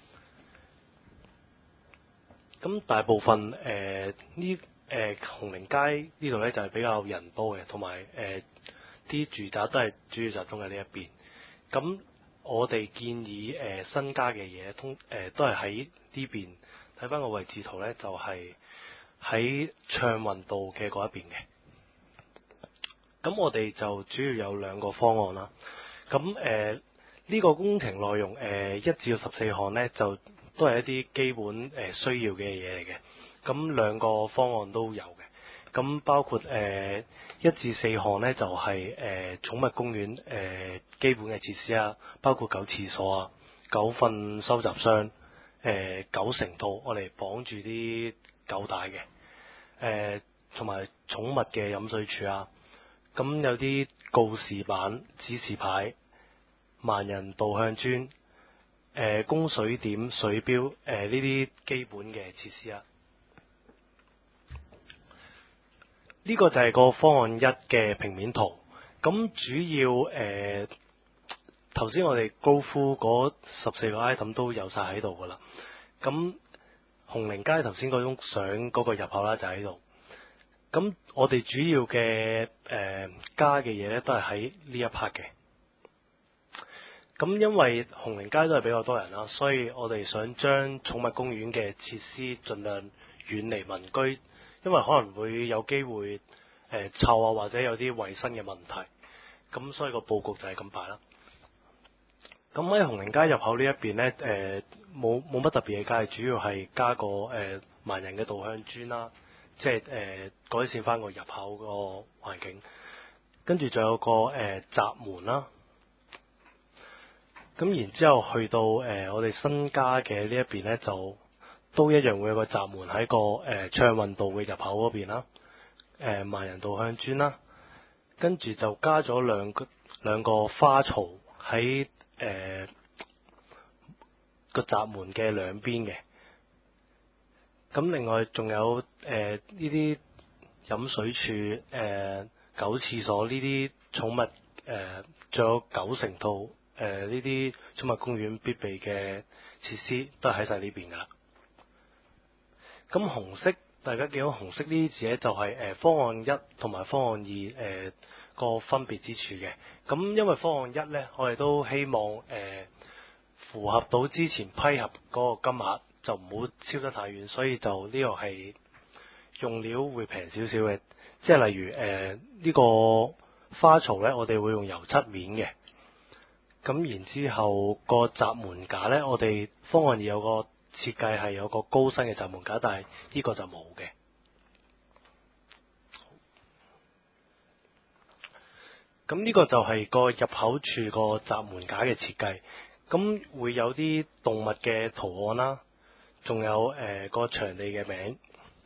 咁大部分紅菱街呢度咧就係比較人多嘅，同埋啲住宅都係主要集中喺呢一邊。咁我哋建議新加嘅嘢都係喺呢邊。睇翻個位置圖咧，就係喺暢運道嘅嗰一邊嘅。咁我哋就主要有兩個方案啦。咁呢個工程內容1至14項呢，就都係一啲基本需要嘅嘢嚟嘅。咁兩個方案都有嘅。咁包括1至4項呢，就係寵物公園基本嘅設施啊，包括狗廁所啊、狗糞收集箱、狗繩套，我哋綁住啲狗帶嘅，同埋寵物嘅飲水柱啊。咁有啲告示板、指示牌、盲人導向磚、供水點、水標，呢啲基本嘅設施啊。呢個就係個方案1嘅平面圖。咁主要頭先我哋 go through 嗰14個 item 都有晒喺度噶啦。咁紅菱街頭先嗰種相嗰個入口啦就喺度。咁我哋主要嘅加嘅嘢咧都係喺呢一 part 嘅。咁因為紅菱街都係比較多人啦，所以我哋想將寵物公園嘅設施盡量遠離民居，因為可能會有機會臭啊，或者有啲衞生嘅問題。咁所以個佈局就係咁擺啦。咁喺紅菱街入口呢一邊咧，冇乜特別嘅加，主要係加個盲人嘅導向磚啦。即係改善翻個入口個環境，跟住仲有個閘門啦。咁然之後去到我哋新加嘅呢一邊呢，就都一樣會有個閘門喺個暢運道嘅入口嗰邊啦。盲人導向磚啦，跟住就加咗兩個花槽喺個閘門嘅兩邊嘅。咁另外仲有呢啲飲水處、狗廁所呢啲寵物仲有狗繩套呢啲寵物公園必備嘅設施都係喺晒呢邊噶啦。咁紅色大家見到紅色呢啲字咧，就係方案1同埋方案2個分別之處嘅。咁因為方案1咧，我哋都希望符合到之前批核嗰個金額。就唔好超得太遠，所以就呢個係用料會平少少嘅，即係例如呢個花槽呢，我哋會用油漆面嘅。咁然之後個閘門架呢，我哋方案2有個設計係有個高身嘅閘門架，但係呢個就冇嘅。 咁呢個就係個入口處個閘門架嘅設計，咁會有啲動物嘅圖案啦，仲有個場地嘅名。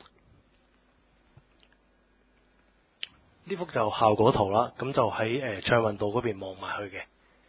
呢幅就效果圖啦，咁就喺暢運道嗰邊望埋去嘅。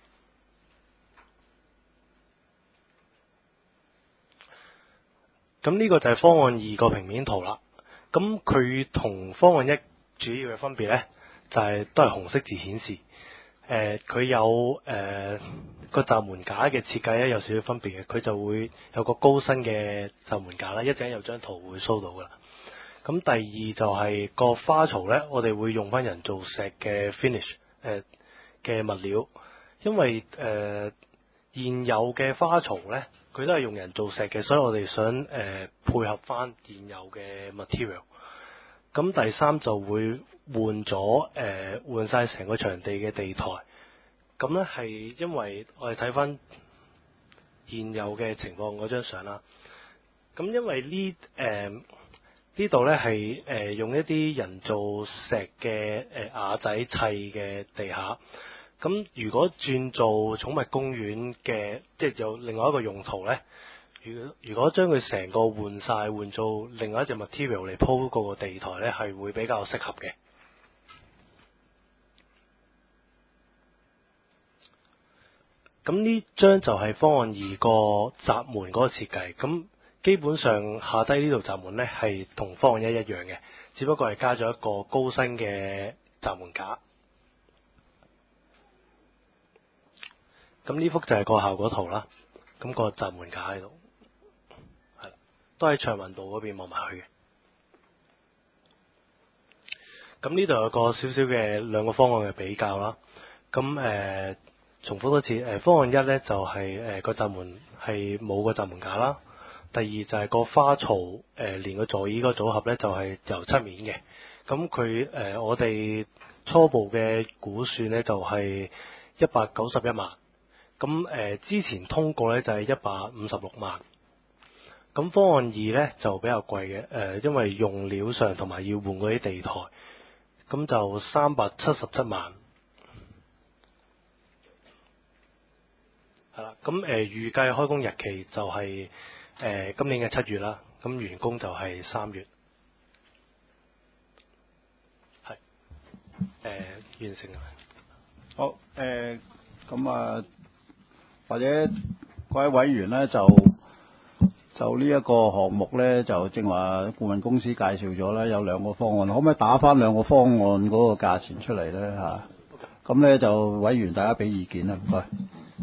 咁呢個就係方案2個平面圖啦。咁佢同方案1主要嘅分別呢，就係都係紅色字顯示。佢有個閘門架嘅設計咧有少少分別嘅，佢就會有個高身嘅閘門架啦，一陣有張圖會 show 到噶啦。咁第二就係個花槽呢，我哋會用翻人造石嘅 finish 嘅物料，因為現有嘅花槽呢，佢都係用人造石嘅，所以我哋想配合翻現有嘅 material。咁第三就會換晒成個場地嘅地台。咁呢係因為我哋睇翻現有嘅情況嗰張相啦。咁因為呢度呢係用一啲人造石嘅瓦仔砌嘅地下。咁如果轉做寵物公園嘅，即係有另外一個用途呢，如果將佢成個換做另外一隻 material 嚟鋪嗰個地台呢，係會比較適合嘅。咁呢張就係方案2個閘門嗰個設計。咁基本上下低呢度閘門呢係同方案1一樣嘅，只不過係加咗一個高身嘅閘門架。咁呢幅就係個效果圖啦。咁個閘門架喺度，係啦，都喺暢運道嗰邊望埋去嘅。咁呢度有個少少嘅兩個方案嘅比較啦。咁重複多次，方案1呢就係個閘門係冇個閘門架啦。第二就係個花槽連個座椅個組合呢就係油漆面嘅。咁佢我哋初步嘅估算呢就係191萬。咁之前通過呢就係156萬。咁方案2呢就比較貴嘅，因為用料上同埋要換嗰啲地台，咁就377萬。係啦，咁預計開工日期就係今年嘅7月啦，咁完工就係3月。係完成啦。 好，咁啊，或者各位委員呢，就呢一個項目呢，就正話顧問公司介紹咗啦，有兩個方案，可唔可以打返兩個方案嗰個價錢出嚟呢？嚇？咁呢就委員大家俾意見啦，唔該。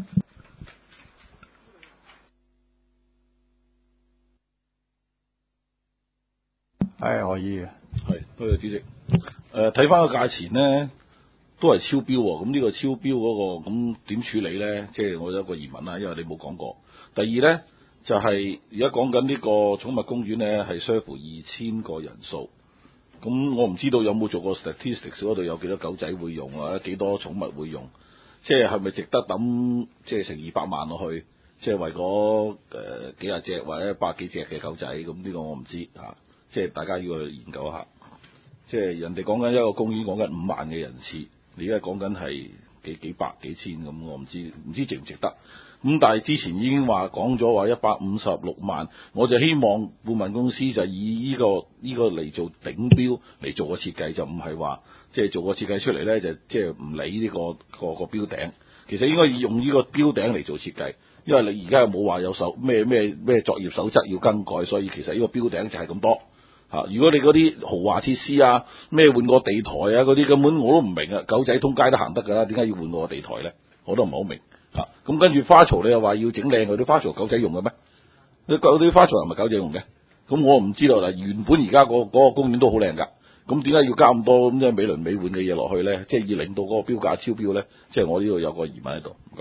係可以嘅。 係，多謝主席。睇翻個價錢呢，都係超標喎。咁呢個超標嗰個，咁點處理呢？即係我有一個疑問啦，因為你冇講過。第二呢，就係而家講緊呢個寵物公園呢，係 serve 2000個人數。咁我唔知道有冇做過 statistics 嗰度有幾多狗仔會用，或者幾多寵物會用？即係咪值得抌即係成200萬落去？即係為嗰幾廿隻或者100幾隻嘅狗仔？咁呢個我唔知嚇。即係大家要去研究一下，即係人哋講緊一個公園講緊5萬嘅人次，你而家講緊係幾百幾千咁，我唔知值唔值得。咁但係之前已經講咗話156萬，我就希望顧問公司就以呢個嚟做頂標嚟做個設計，就唔係話即係做個設計出嚟咧就即係唔理呢個標頂。其實應該用呢個標頂嚟做設計，因為你而家又冇話有咩作業守則要更改，所以其實呢個標頂就係咁多。如果你嗰啲豪華設施啊，咩換個地台啊嗰啲，根本我都唔明啊！狗仔通街都行得㗎啦，點解要換個地台咧？我都唔係好明。咁跟住花槽你又話要整靚佢啲花槽，狗仔用嘅咩？啲花槽係咪狗仔用嘅？咁我唔知道啦。原本而家嗰個公園都好靚㗎，咁點解要加咁多咁即係美輪美奐嘅嘢落去咧？即係要令到嗰個標價超標咧？即係我呢度有個疑問喺度。唔該。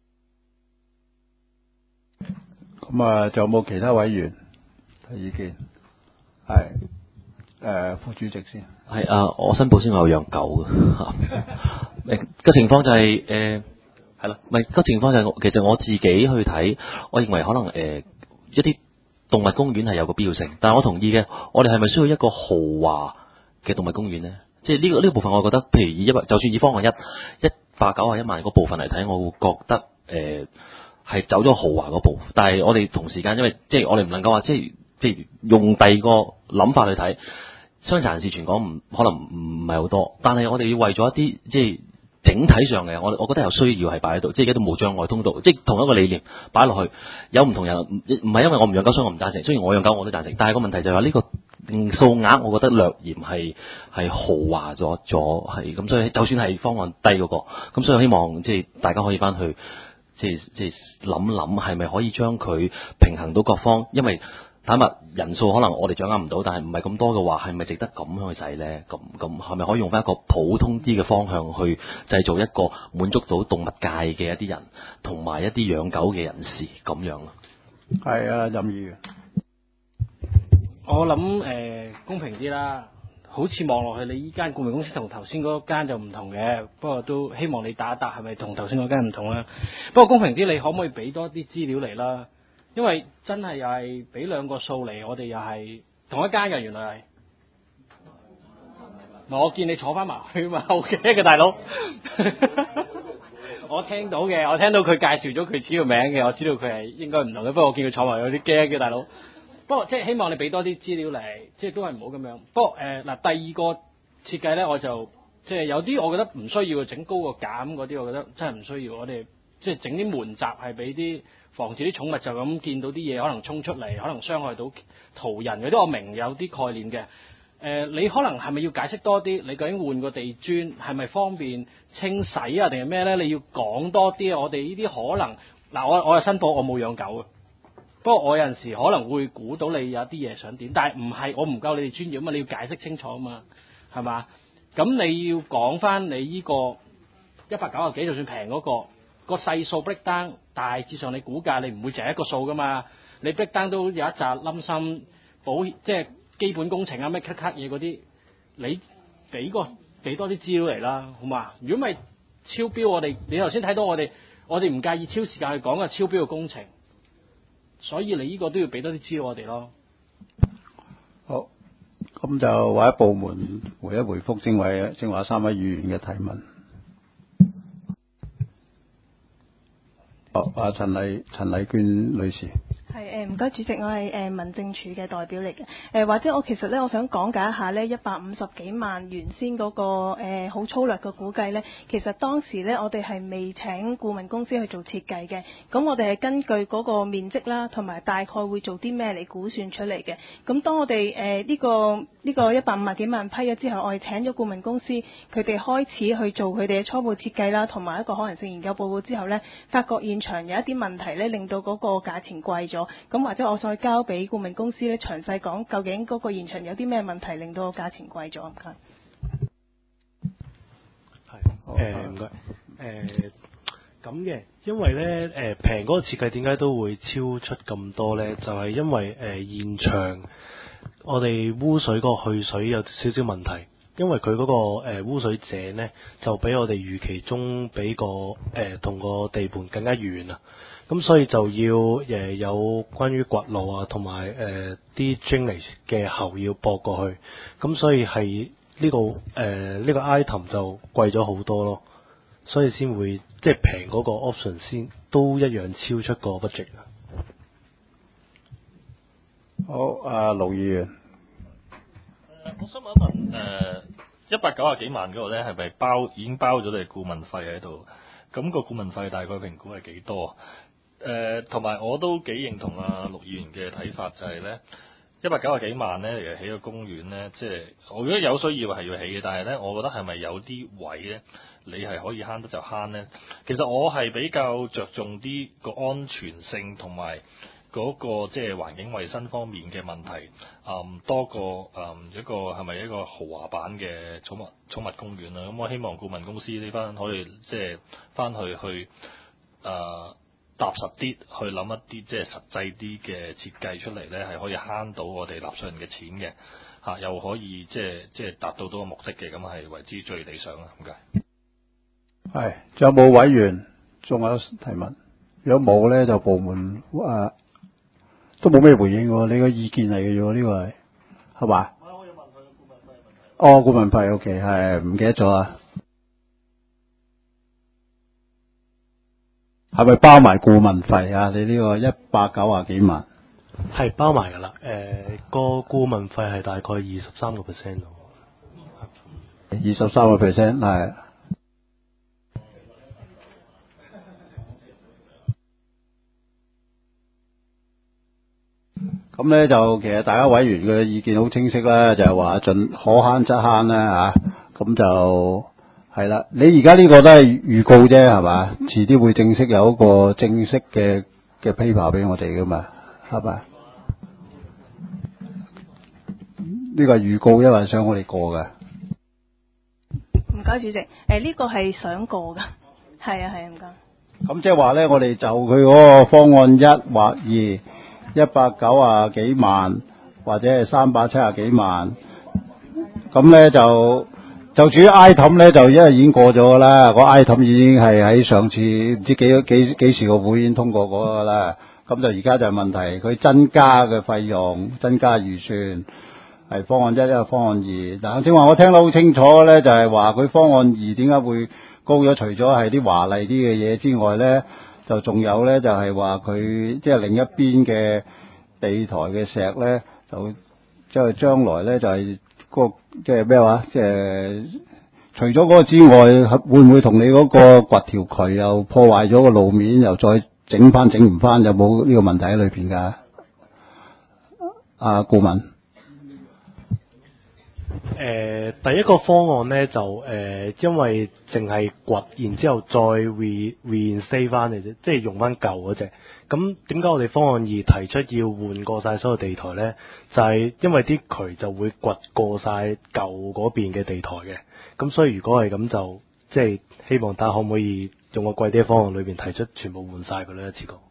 咁啊，仲有冇其他委員提意見？係副主席先。 係啊，我申報先，我有養狗嘅。個情況就係係啦，個情況就係其實我自己去睇，我認為可能一啲動物公園係有個必要性，但係我同意嘅，我哋係咪需要一個豪華嘅動物公園呢？ 即係呢個部分，我覺得譬如就算以方案191萬嗰部分嚟睇，我會覺得係走咗豪華嗰步。但係我哋同時間，因為即係我哋唔能夠話即係用第二個諗法去睇，傷殘人士全港可能唔係好多，但係我哋要為咗一啲即係整體上嘅，我覺得有需要係擺喺度，即係而家都無障礙通道，即係同一個理念擺落去，有唔同人唔係因為我唔養狗所以我唔贊成，雖然我養狗我都贊成，但係個問題就係話呢個數額，我覺得略嫌係豪華咗係咁，所以就算係方案低嗰個，咁所以希望即係大家可以翻去即係諗係咪可以將佢平衡到各方，因為坦白人數可能我哋掌握唔到，但係唔係咁多嘅話，係咪值得咁樣去使呢？咁係咪可以用翻一個普通啲嘅方向去製造一個滿足到動物界嘅一啲人，同埋一啲養狗嘅人士咁樣咯？ 係啊，任議員， 我諗公平啲啦。好似望落去，你依間顧問公司同頭先嗰間就唔同嘅，不過都希望你打一打係咪同頭先嗰間唔同啦。不過公平啲，你可唔可以俾多啲資料嚟啦？因為真係又係俾兩個數嚟，我哋又係同一間嘅，原來係。我見你坐翻埋去嘛，OK 嘅大佬。我聽到佢介紹咗佢主要名嘅，我知道佢係應該唔同嘅，不過我見佢坐埋有啲驚嘅大佬。不過即係希望你俾多啲資料嚟，即係都係唔好咁樣。不過嗱，第二個設計咧，我就即係有啲我覺得唔需要整高個減嗰啲，我覺得真係唔需要。我哋即係整啲門閘係俾啲防止啲寵物就咁見到啲嘢可能衝出嚟，可能傷害到途人嗰啲，我明有啲概念嘅。你可能係咪要解釋多啲？你究竟換個地磚係咪方便清洗啊，定係咩咧？你要講多啲。我哋呢啲可能嗱，我係申報我冇養狗嘅。不過我有陣時可能會估到你有啲嘢想點，但係唔係我唔夠你哋專業啊嘛，你要解釋清楚啊嘛，係嘛？咁你要講翻你呢個190幾，就算平嗰個細數 break down，大致上你估價你唔會淨係一個數噶嘛，你 break down 都有一紮冧心即係基本工程啊咩 cut 嘢嗰啲，你俾多啲資料嚟啦，好嘛？如果唔係超標，你頭先睇到我哋唔介意超時間去講嘅超標嘅工程。所以你呢個都要俾多啲資料我哋咯。 好，咁就或者部門回覆正話3位議員嘅提問。好，陳麗娟女士。 係唔該主席，我係民政處嘅代表嚟嘅。或者我其實咧，我想講解一下呢150幾萬原先嗰個好粗略嘅估計呢。其實當時呢，我哋係未請顧問公司去做設計嘅。咁我哋係根據嗰個面積啦，同埋大概會做啲咩嚟估算出嚟嘅。咁當我哋呢個150幾萬批咗之後，我哋請咗顧問公司，佢哋開始去做佢哋嘅初步設計啦，同埋一個可能性研究報告之後呢，發覺現場有一啲問題呢，令到嗰個價錢貴咗。咁或者我再交俾顧問公司咧，詳細講究竟嗰個現場有啲咩問題令到個價錢貴咗。唔該。 係唔該咁嘅，因為咧平嗰個設計點解都會超出咁多咧？就係因為現場我哋污水嗰個去水有少少問題，因為佢嗰個污水井咧就比我哋預期中比同個地盤更加遠啊。咁所以就要有關於掘路啊，同埋啲 drainage 嘅喉要駁過去，咁所以係呢個 item 就貴咗好多咯，所以先會即係平嗰個 option 先都一樣超出個 budget 啊。 好，盧議員。 我想問一問190幾萬嗰個咧係咪已經包咗你顧問費喺度？咁個顧問費大概評估係幾多？同埋我都幾認同陸議員嘅睇法，就係咧190幾萬咧嚟起個公園咧，即係我覺得有需要係要起嘅，但係咧，我覺得係咪有啲位咧，你係可以慳得就慳咧？其實我係比較着重啲個安全性同埋嗰個即係環境衛生方面嘅問題，多過一個係咪一個豪華版嘅寵物公園啦？咁我希望顧問公司呢番可以即係翻去踏實啲去諗一啲即係實際啲嘅設計出嚟咧，係可以慳到我哋納稅人嘅錢嘅嚇，又可以即係達到個目的嘅，咁係為之最理想啦。唔該。 係，仲有冇委員仲有提問？如果冇咧，就部門都冇咩回應喎。你個意見嚟嘅啫喎，呢個係嘛？ 哦，顧問費 OK 係唔記得咗啊？係咪包埋顧問費啊？你呢個190幾萬？ 係包埋㗎啦。個顧問費係大概23%度。 23%係。咁咧就其實大家委員嘅意見好清晰啦，就係話盡可慳則慳啦嚇。咁就係啦。你而家呢個都係預告啫，係嘛？遲啲會正式有一個正式嘅 paper 俾我哋噶嘛，係咪？呢個係預告，因為想我哋過嘅。 唔該，主席。呢個係想過㗎，係啊，唔該。 咁即係話咧，我哋就佢嗰個方案1或2。190幾萬或者係370幾萬，咁咧就至於 item 咧就因為已經過咗㗎啦，個 item 已經係喺上次唔知幾時個會已經通過過㗎啦，咁就而家就係問題佢增加嘅費用、增加預算係方案1，一個方案2。但係正話我聽得好清楚咧，就係話佢方案2點解會高咗？除咗係啲華麗啲嘅嘢之外咧。就仲有咧，就係話佢即係另一邊嘅地台嘅石咧，就即係將來咧就係嗰個即係咩話？即係除咗嗰個之外，會唔會同你嗰個掘條渠又破壞咗個路面，又再整唔翻？有冇呢個問題喺裏邊㗎？顧問。 第一個方案呢，就因為淨係掘，然之後再 reinstate 翻嚟啫，即係用翻舊嗰隻。咁點解我哋方案2提出要換過晒所有地台呢？就係因為啲渠就會掘過晒舊嗰邊嘅地台嘅。咁所以如果係咁就即係希望睇下可唔可以用個貴啲嘅方案裏邊提出全部換晒佢呢一次過。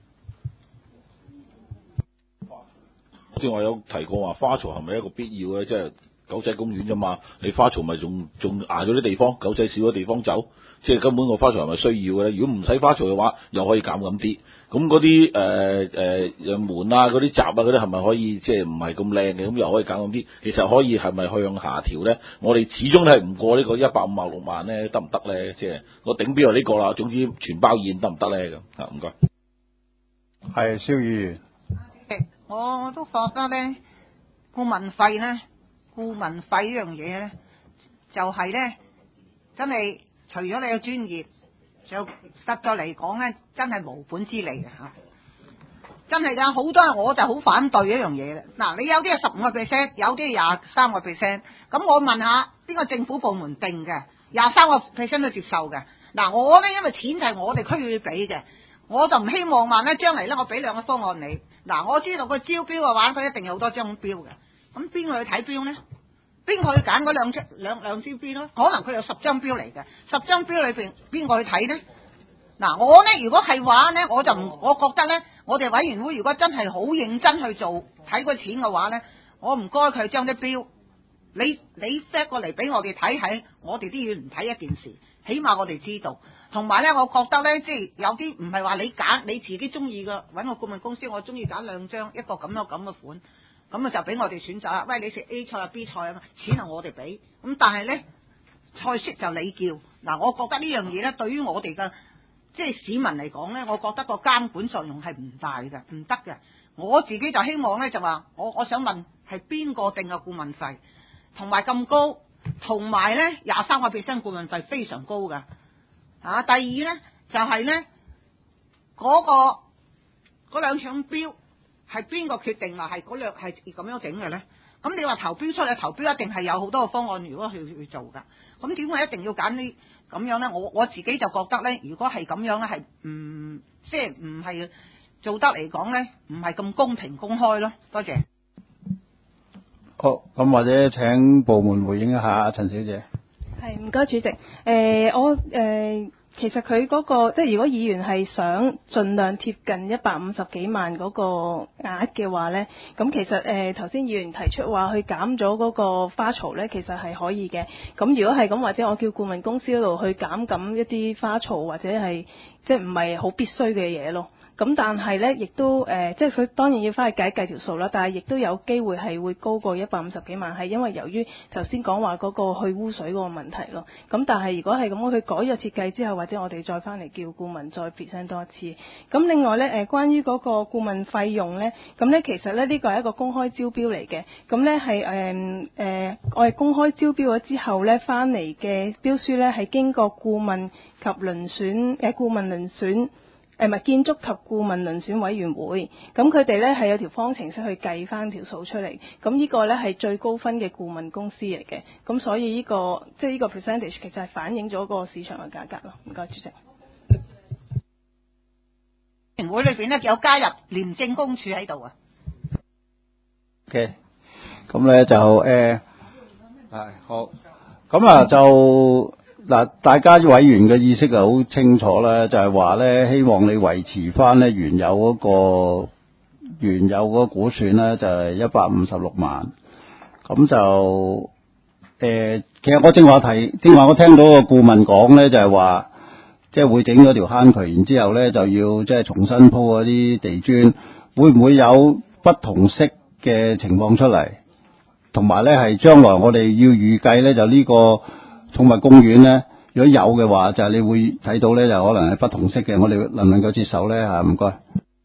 即係我有提過話花槽係咪一個必要咧？即係狗仔公園啫嘛，你花槽咪仲捱咗啲地方，狗仔少咗地方走，即係根本個花槽係咪需要嘅咧？如果唔使花槽嘅話，又可以減咁啲。咁嗰啲門啊、嗰啲閘啊、嗰啲係咪可以即係唔係咁靚嘅？咁又可以減咁啲。其實可以係咪向下調咧？我哋始終都係唔過呢個156萬咧，得唔得咧？即係我頂標係呢個啦。總之全包宴得唔得咧？咁唔該。 係蕭議員。 我都覺得咧，顧問費呢樣嘢咧，就係咧，真係除咗你嘅專業，就實在嚟講咧，真係無本之利嘅嚇。真係㗎，好多人我就好反對一樣嘢嘅。嗱，你有啲係15%，有啲係23%。咁我問下邊個政府部門定嘅？23%都接受嘅。嗱，我咧因為錢就係我哋區要俾嘅。我就唔希望話咧，將嚟咧我俾兩個方案你。嗱，我知道佢招標嘅話，佢一定有好多張標嘅。咁邊個去睇標呢？邊個去揀嗰兩張標咧？可能佢有10張標嚟嘅，10張標裏邊邊個去睇呢？嗱，我呢如果係話呢，我覺得呢，我哋委員會如果真係好認真去做睇個錢嘅話呢，我唔該佢將啲標，你 set 過嚟俾我哋睇，喺我哋啲議員唔睇一件事，起碼我哋知道。同埋咧，我覺得咧，即係有啲唔係話你揀你自己中意嘅，揾個顧問公司，我中意揀2張，一個咁嘅款，咁啊就俾我哋選擇啦。喂，你食 A 菜啊 B 菜啊嘛，錢係我哋俾，咁但係咧菜式就你叫。嗱，我覺得呢樣嘢咧，對於我哋嘅即係市民嚟講咧，我覺得個監管作用係唔大嘅，唔得嘅。我自己就希望咧就話，我想問係邊個定嘅顧問費，同埋咁高，同埋咧23%顧問費非常高㗎。第二咧就係咧嗰兩張標係邊個決定話係嗰兩係咁樣整嘅咧？咁你話投標出嚟，投標一定係有好多個方案，如果去做噶，咁點解一定要揀呢咁樣咧？我自己就覺得咧，如果係咁樣咧，係即係唔係做得嚟講咧，唔係咁公平公開咯。多謝。 好，咁或者請部門回應一下，陳小姐。 係，唔該主席。其實佢嗰個即係如果議員係想盡量貼近150幾萬嗰個額嘅話呢，咁其實頭先議員提出話去減咗嗰個花槽呢，其實係可以嘅。咁如果係咁，或者我叫顧問公司嗰度去減一啲花槽，或者係即係唔係好必須嘅嘢咯。 咁但係咧，亦都即係佢當然要翻去計條數啦，但係亦都有機會係會高過150幾萬，係因為由於頭先講話嗰個去污水嗰個問題咯。咁但係如果係咁，佢改咗設計之後，或者我哋再翻嚟叫顧問再 present 多一次。咁另外咧關於嗰個顧問費用咧，咁咧其實咧呢個係一個公開招標嚟嘅。咁咧係我哋公開招標咗之後咧，翻嚟嘅標書咧係經過顧問及遴選顧問遴選唔係建築及顧問遴選委員會，咁佢哋咧係有條方程式去計翻條數出嚟，咁呢個咧係最高分嘅顧問公司嚟嘅，咁所以呢個即係呢個 percentage 其實係反映咗個市場嘅價格咯。唔該，主席。 委員會裏邊咧有加入廉政公署喺度啊。 嘅，咁咧就好，咁啊就。嗱，大家委員嘅意識就好清楚啦，就係話咧，希望你維持翻咧原有嗰個估算咧，就係156萬。咁就其實我正話我聽到個顧問講咧，就係話，即係會整咗條坑渠，然之後咧就要即係重新鋪嗰啲地磚，會唔會有不同色嘅情況出嚟？同埋咧係將來我哋要預計咧就呢個寵物公園咧，如果有嘅話，就係你會睇到咧，就可能係不同色嘅。我哋能唔能夠接受咧？唔該。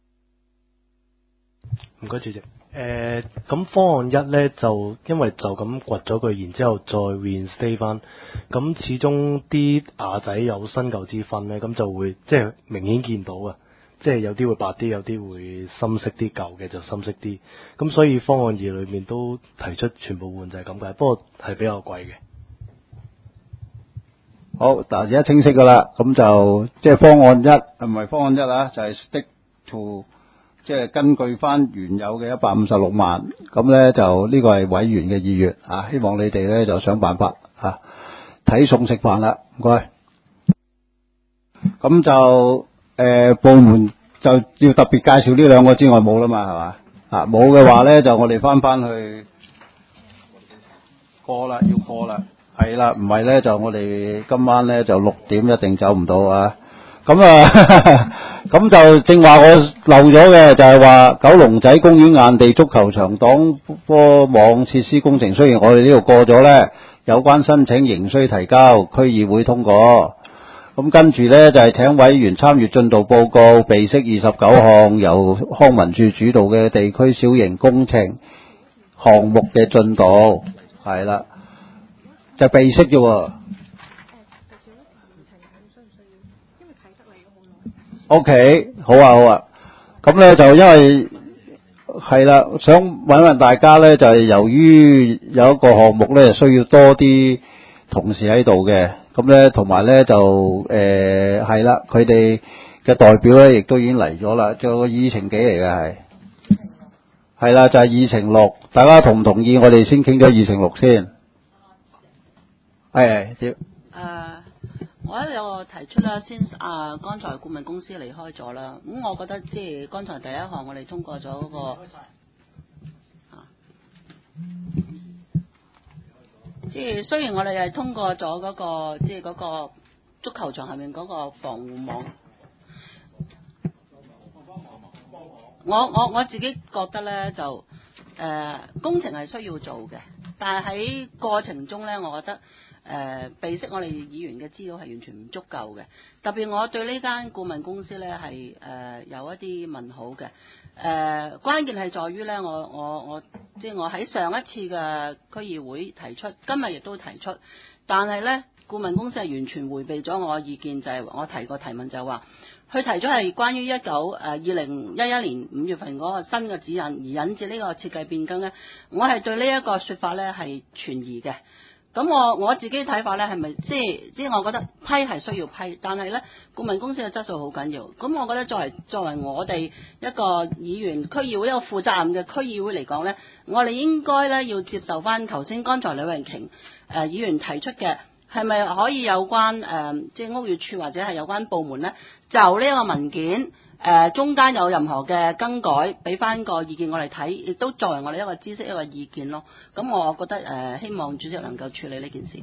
唔該，主席。咁方案一咧，就因為就咁掘咗佢，然之後再 reinstate 翻，咁始終啲牙仔有新舊之分咧，咁就會即係明顯見到啊，即係有啲會白啲，有啲會深色啲，舊嘅就深色啲。咁所以方案二裏面都提出全部換就係咁解，不過係比較貴嘅。 好，嗱而家清晰噶啦，咁就即係方案一，唔係方案一啊，就係 stick to， 即係根據翻原有嘅156萬，咁咧就呢個係委員嘅意願啊，希望你哋咧就想辦法啊，睇餸食飯啦，唔該。咁就部門就要特別介紹呢兩個之外冇啦嘛，係嘛？啊冇嘅話咧，就我哋翻去過啦，要過啦。係啦，唔係咧就我哋今晚咧就6點一定走唔到啊！咁咁就正話我漏咗嘅就係話九龍仔公園硬地足球場擋波網設施工程，雖然我哋呢度過咗咧，有關申請仍需提交區議會通過。咁跟住咧就係請委員參閱進度報告，備悉29項由康文署主導嘅地區小型工程項目嘅進度，係啦。就備識啫喎。OK， 好啊。咁咧就因為係啦，想問大家咧，就係由於有一個項目咧需要多啲同事喺度嘅，咁咧同埋咧就係啦，佢哋嘅代表咧亦都已經嚟咗啦，仲有個議程幾嚟嘅係啦，就係議程6，大家同唔同意？我哋先傾咗議程6先。 我有個提出啦，先剛才顧問公司離開咗啦，咁我覺得即係剛才第一項我哋通過咗嗰個，即係雖然我哋係通過咗嗰個即係嗰個足球場下面嗰個防護網，我自己覺得咧就工程係需要做嘅，但係喺過程中咧，我覺得備悉我哋議員嘅資料係完全唔足夠嘅，特別我對呢間顧問公司咧係有一啲問號嘅。關鍵係在於咧，我即係我喺上一次嘅區議會提出，今日亦都提出，但係咧顧問公司係完全迴避咗我嘅意見，就係我提過提問就係話，佢提出係關於2011年5月份嗰個新嘅指引而引致呢個設計變更咧，我係對呢一個說法咧係存疑嘅。咁我自己睇法咧，係咪即係我覺得批係需要批，但係咧顧問公司嘅質素好緊要。咁我覺得作為我哋一個議員區議會一個負責任嘅區議會嚟講咧，我哋應該咧要接受翻頭先剛才李慧瓊議員提出嘅，係咪可以有關即係屋宇署或者係有關部門咧，就呢一個文件中間有任何嘅更改，俾翻個意見我哋睇，亦都作為我哋一個知識一個意見咯。咁我覺得希望主席能夠處理呢件事。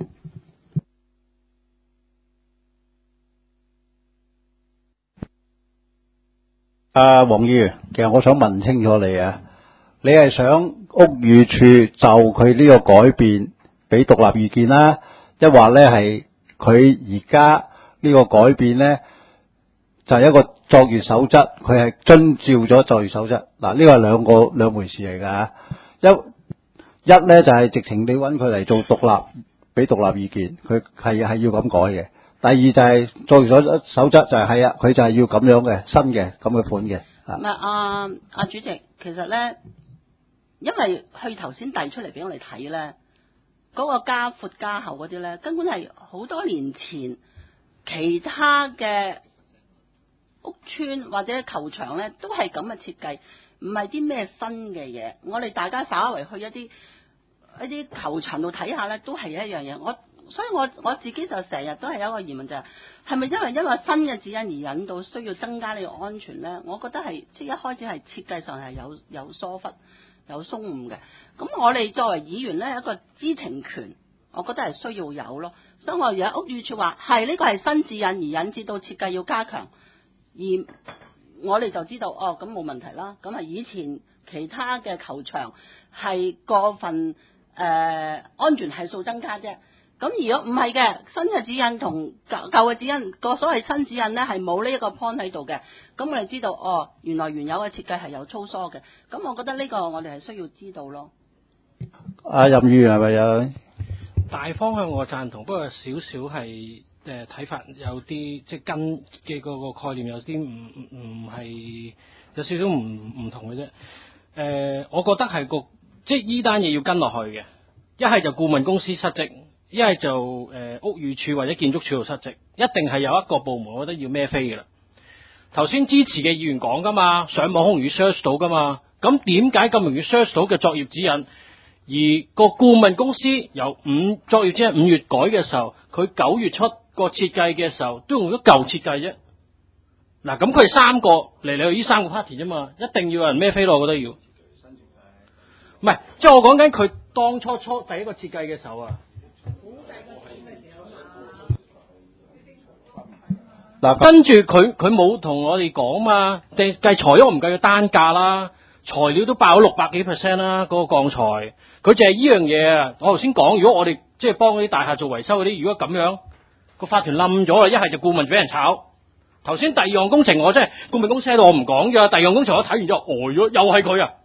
黃議員，其實我想問清楚你啊，你係想屋宇署就佢呢個改變俾獨立意見啦，一話咧係佢而家呢個改變咧就係一個作業守則，佢係遵照咗作業守則。嗱，呢個係兩回事嚟㗎。一咧就係直情你揾佢嚟做俾獨立意見，佢係要咁改嘅。第二就係作業守則就係啊，佢就係要咁樣嘅新嘅咁嘅款嘅。 唔係阿主席，其實咧，因為佢頭先遞出嚟俾我哋睇咧，嗰個加闊加厚嗰啲咧，根本係好多年前其他嘅屋邨或者球場咧，都係咁嘅設計，唔係啲咩新嘅嘢。我哋大家稍為去一啲球場度睇下咧，都係一樣嘢。所以我自己就成日都係有一個疑問，就係咪因為新嘅指引而引導需要增加呢個安全咧？我覺得係即係一開始係設計上係有疏忽、有鬆誤嘅。咁我哋作為議員咧，一個知情權，我覺得係需要有咯。所以我而家屋宇署話係呢個係新指引而引致到設計要加強，而我哋就知道咁冇問題啦。咁係以前其他嘅球場係過分安全係數增加啫。咁如果唔係嘅，新嘅指引同舊嘅指引個所謂新指引咧係冇呢一個 point 喺度嘅，咁我哋知道原來原有嘅設計係有粗疏嘅，咁我覺得呢個我哋係需要知道咯。 任議員係咪有？ 大方向我贊同，不過少少係睇法有啲即係跟嘅嗰個概念有啲唔係有少少唔同嘅啫。我覺得係即係呢單嘢要跟落去嘅，一係就顧問公司失職。一係就屋宇署或者建築署度失職，一定係有一個部門，我覺得要孭飛嘅啦。頭先支持嘅議員講噶嘛，上網好容易 search 到噶嘛，咁點解咁容易 search 到嘅作業指引，而個顧問公司由作業指引5月改嘅時候，佢9月出個設計嘅時候都用咗舊設計啫。嗱，咁佢係3個嚟去呢3個 party 啫嘛，一定要有人孭飛咯，我覺得要。唔係，即係我講緊佢當初第一個設計嘅時候啊。嗱，跟住佢冇同我哋講嘛，計材料唔計佢單價啦，材料都爆咗600幾% 啦，嗰個鋼材，佢就係依樣嘢啊！我頭先講，如果我哋即係幫嗰啲大廈做維修嗰啲，如果咁樣個法團冧咗啊，一係就顧問俾人炒。頭先第二項工程我真係顧問公司喺度，我唔講㗎。第二項工程我睇完之後呆咗，又係佢啊！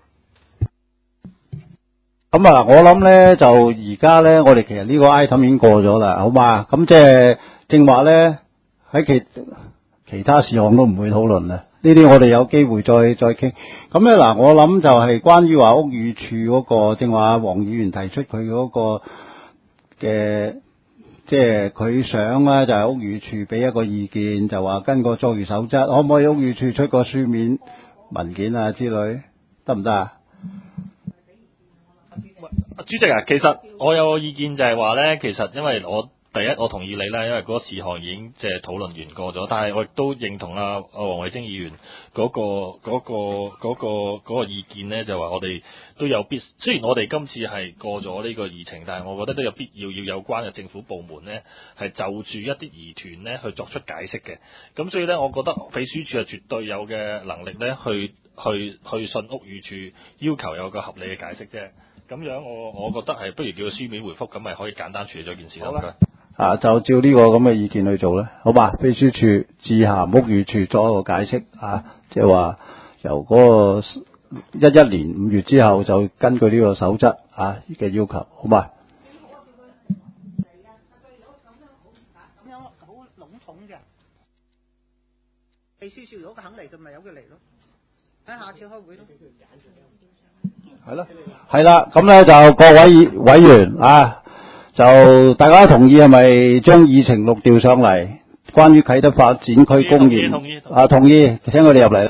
咁啊，我諗咧就而家咧，我哋其實呢個 item 已經過咗啦，好嘛？咁即係正話咧。喺其他事項都唔會討論啦，呢啲我哋有機會再傾。咁咧嗱，我諗就係關於話屋宇署嗰個，正話黃議員提出佢嗰個嘅，即係佢想咧就係屋宇署俾一個意見，就話跟個作業守則，可唔可以屋宇署出個書面文件啊之類，得唔得啊？ 主席啊，其實我有個意見就係話咧，其實因為第一，我同意你啦，因為嗰個事項已經即係討論完過咗。但係我亦都認同黃惠貞議員嗰個意見咧，就話我哋都有雖然我哋今次係過咗呢個議程，但係我覺得都有必要有關嘅政府部門咧，係就住一啲疑團咧去作出解釋嘅。咁所以咧，我覺得秘書處係絕對有嘅能力咧，去信屋宇署要求有個合理嘅解釋啫。咁樣我覺得係不如叫佢書面回覆，咁咪可以簡單處理咗件事啦。唔該。 就照呢個咁嘅意見去做咧，好吧？秘書處致函屋宇署作一個解釋即係話由嗰個11年5月之後就根據呢個守則嘅要求，好嘛？ 咁樣好籠統嘅，秘書處如果佢肯嚟，佢咪由佢嚟咯。喺下次開會咯。 係啦，咁咧就各位委員就大家同意係咪將議程錄調上嚟？關於啟德發展區公園同意，請佢哋入嚟。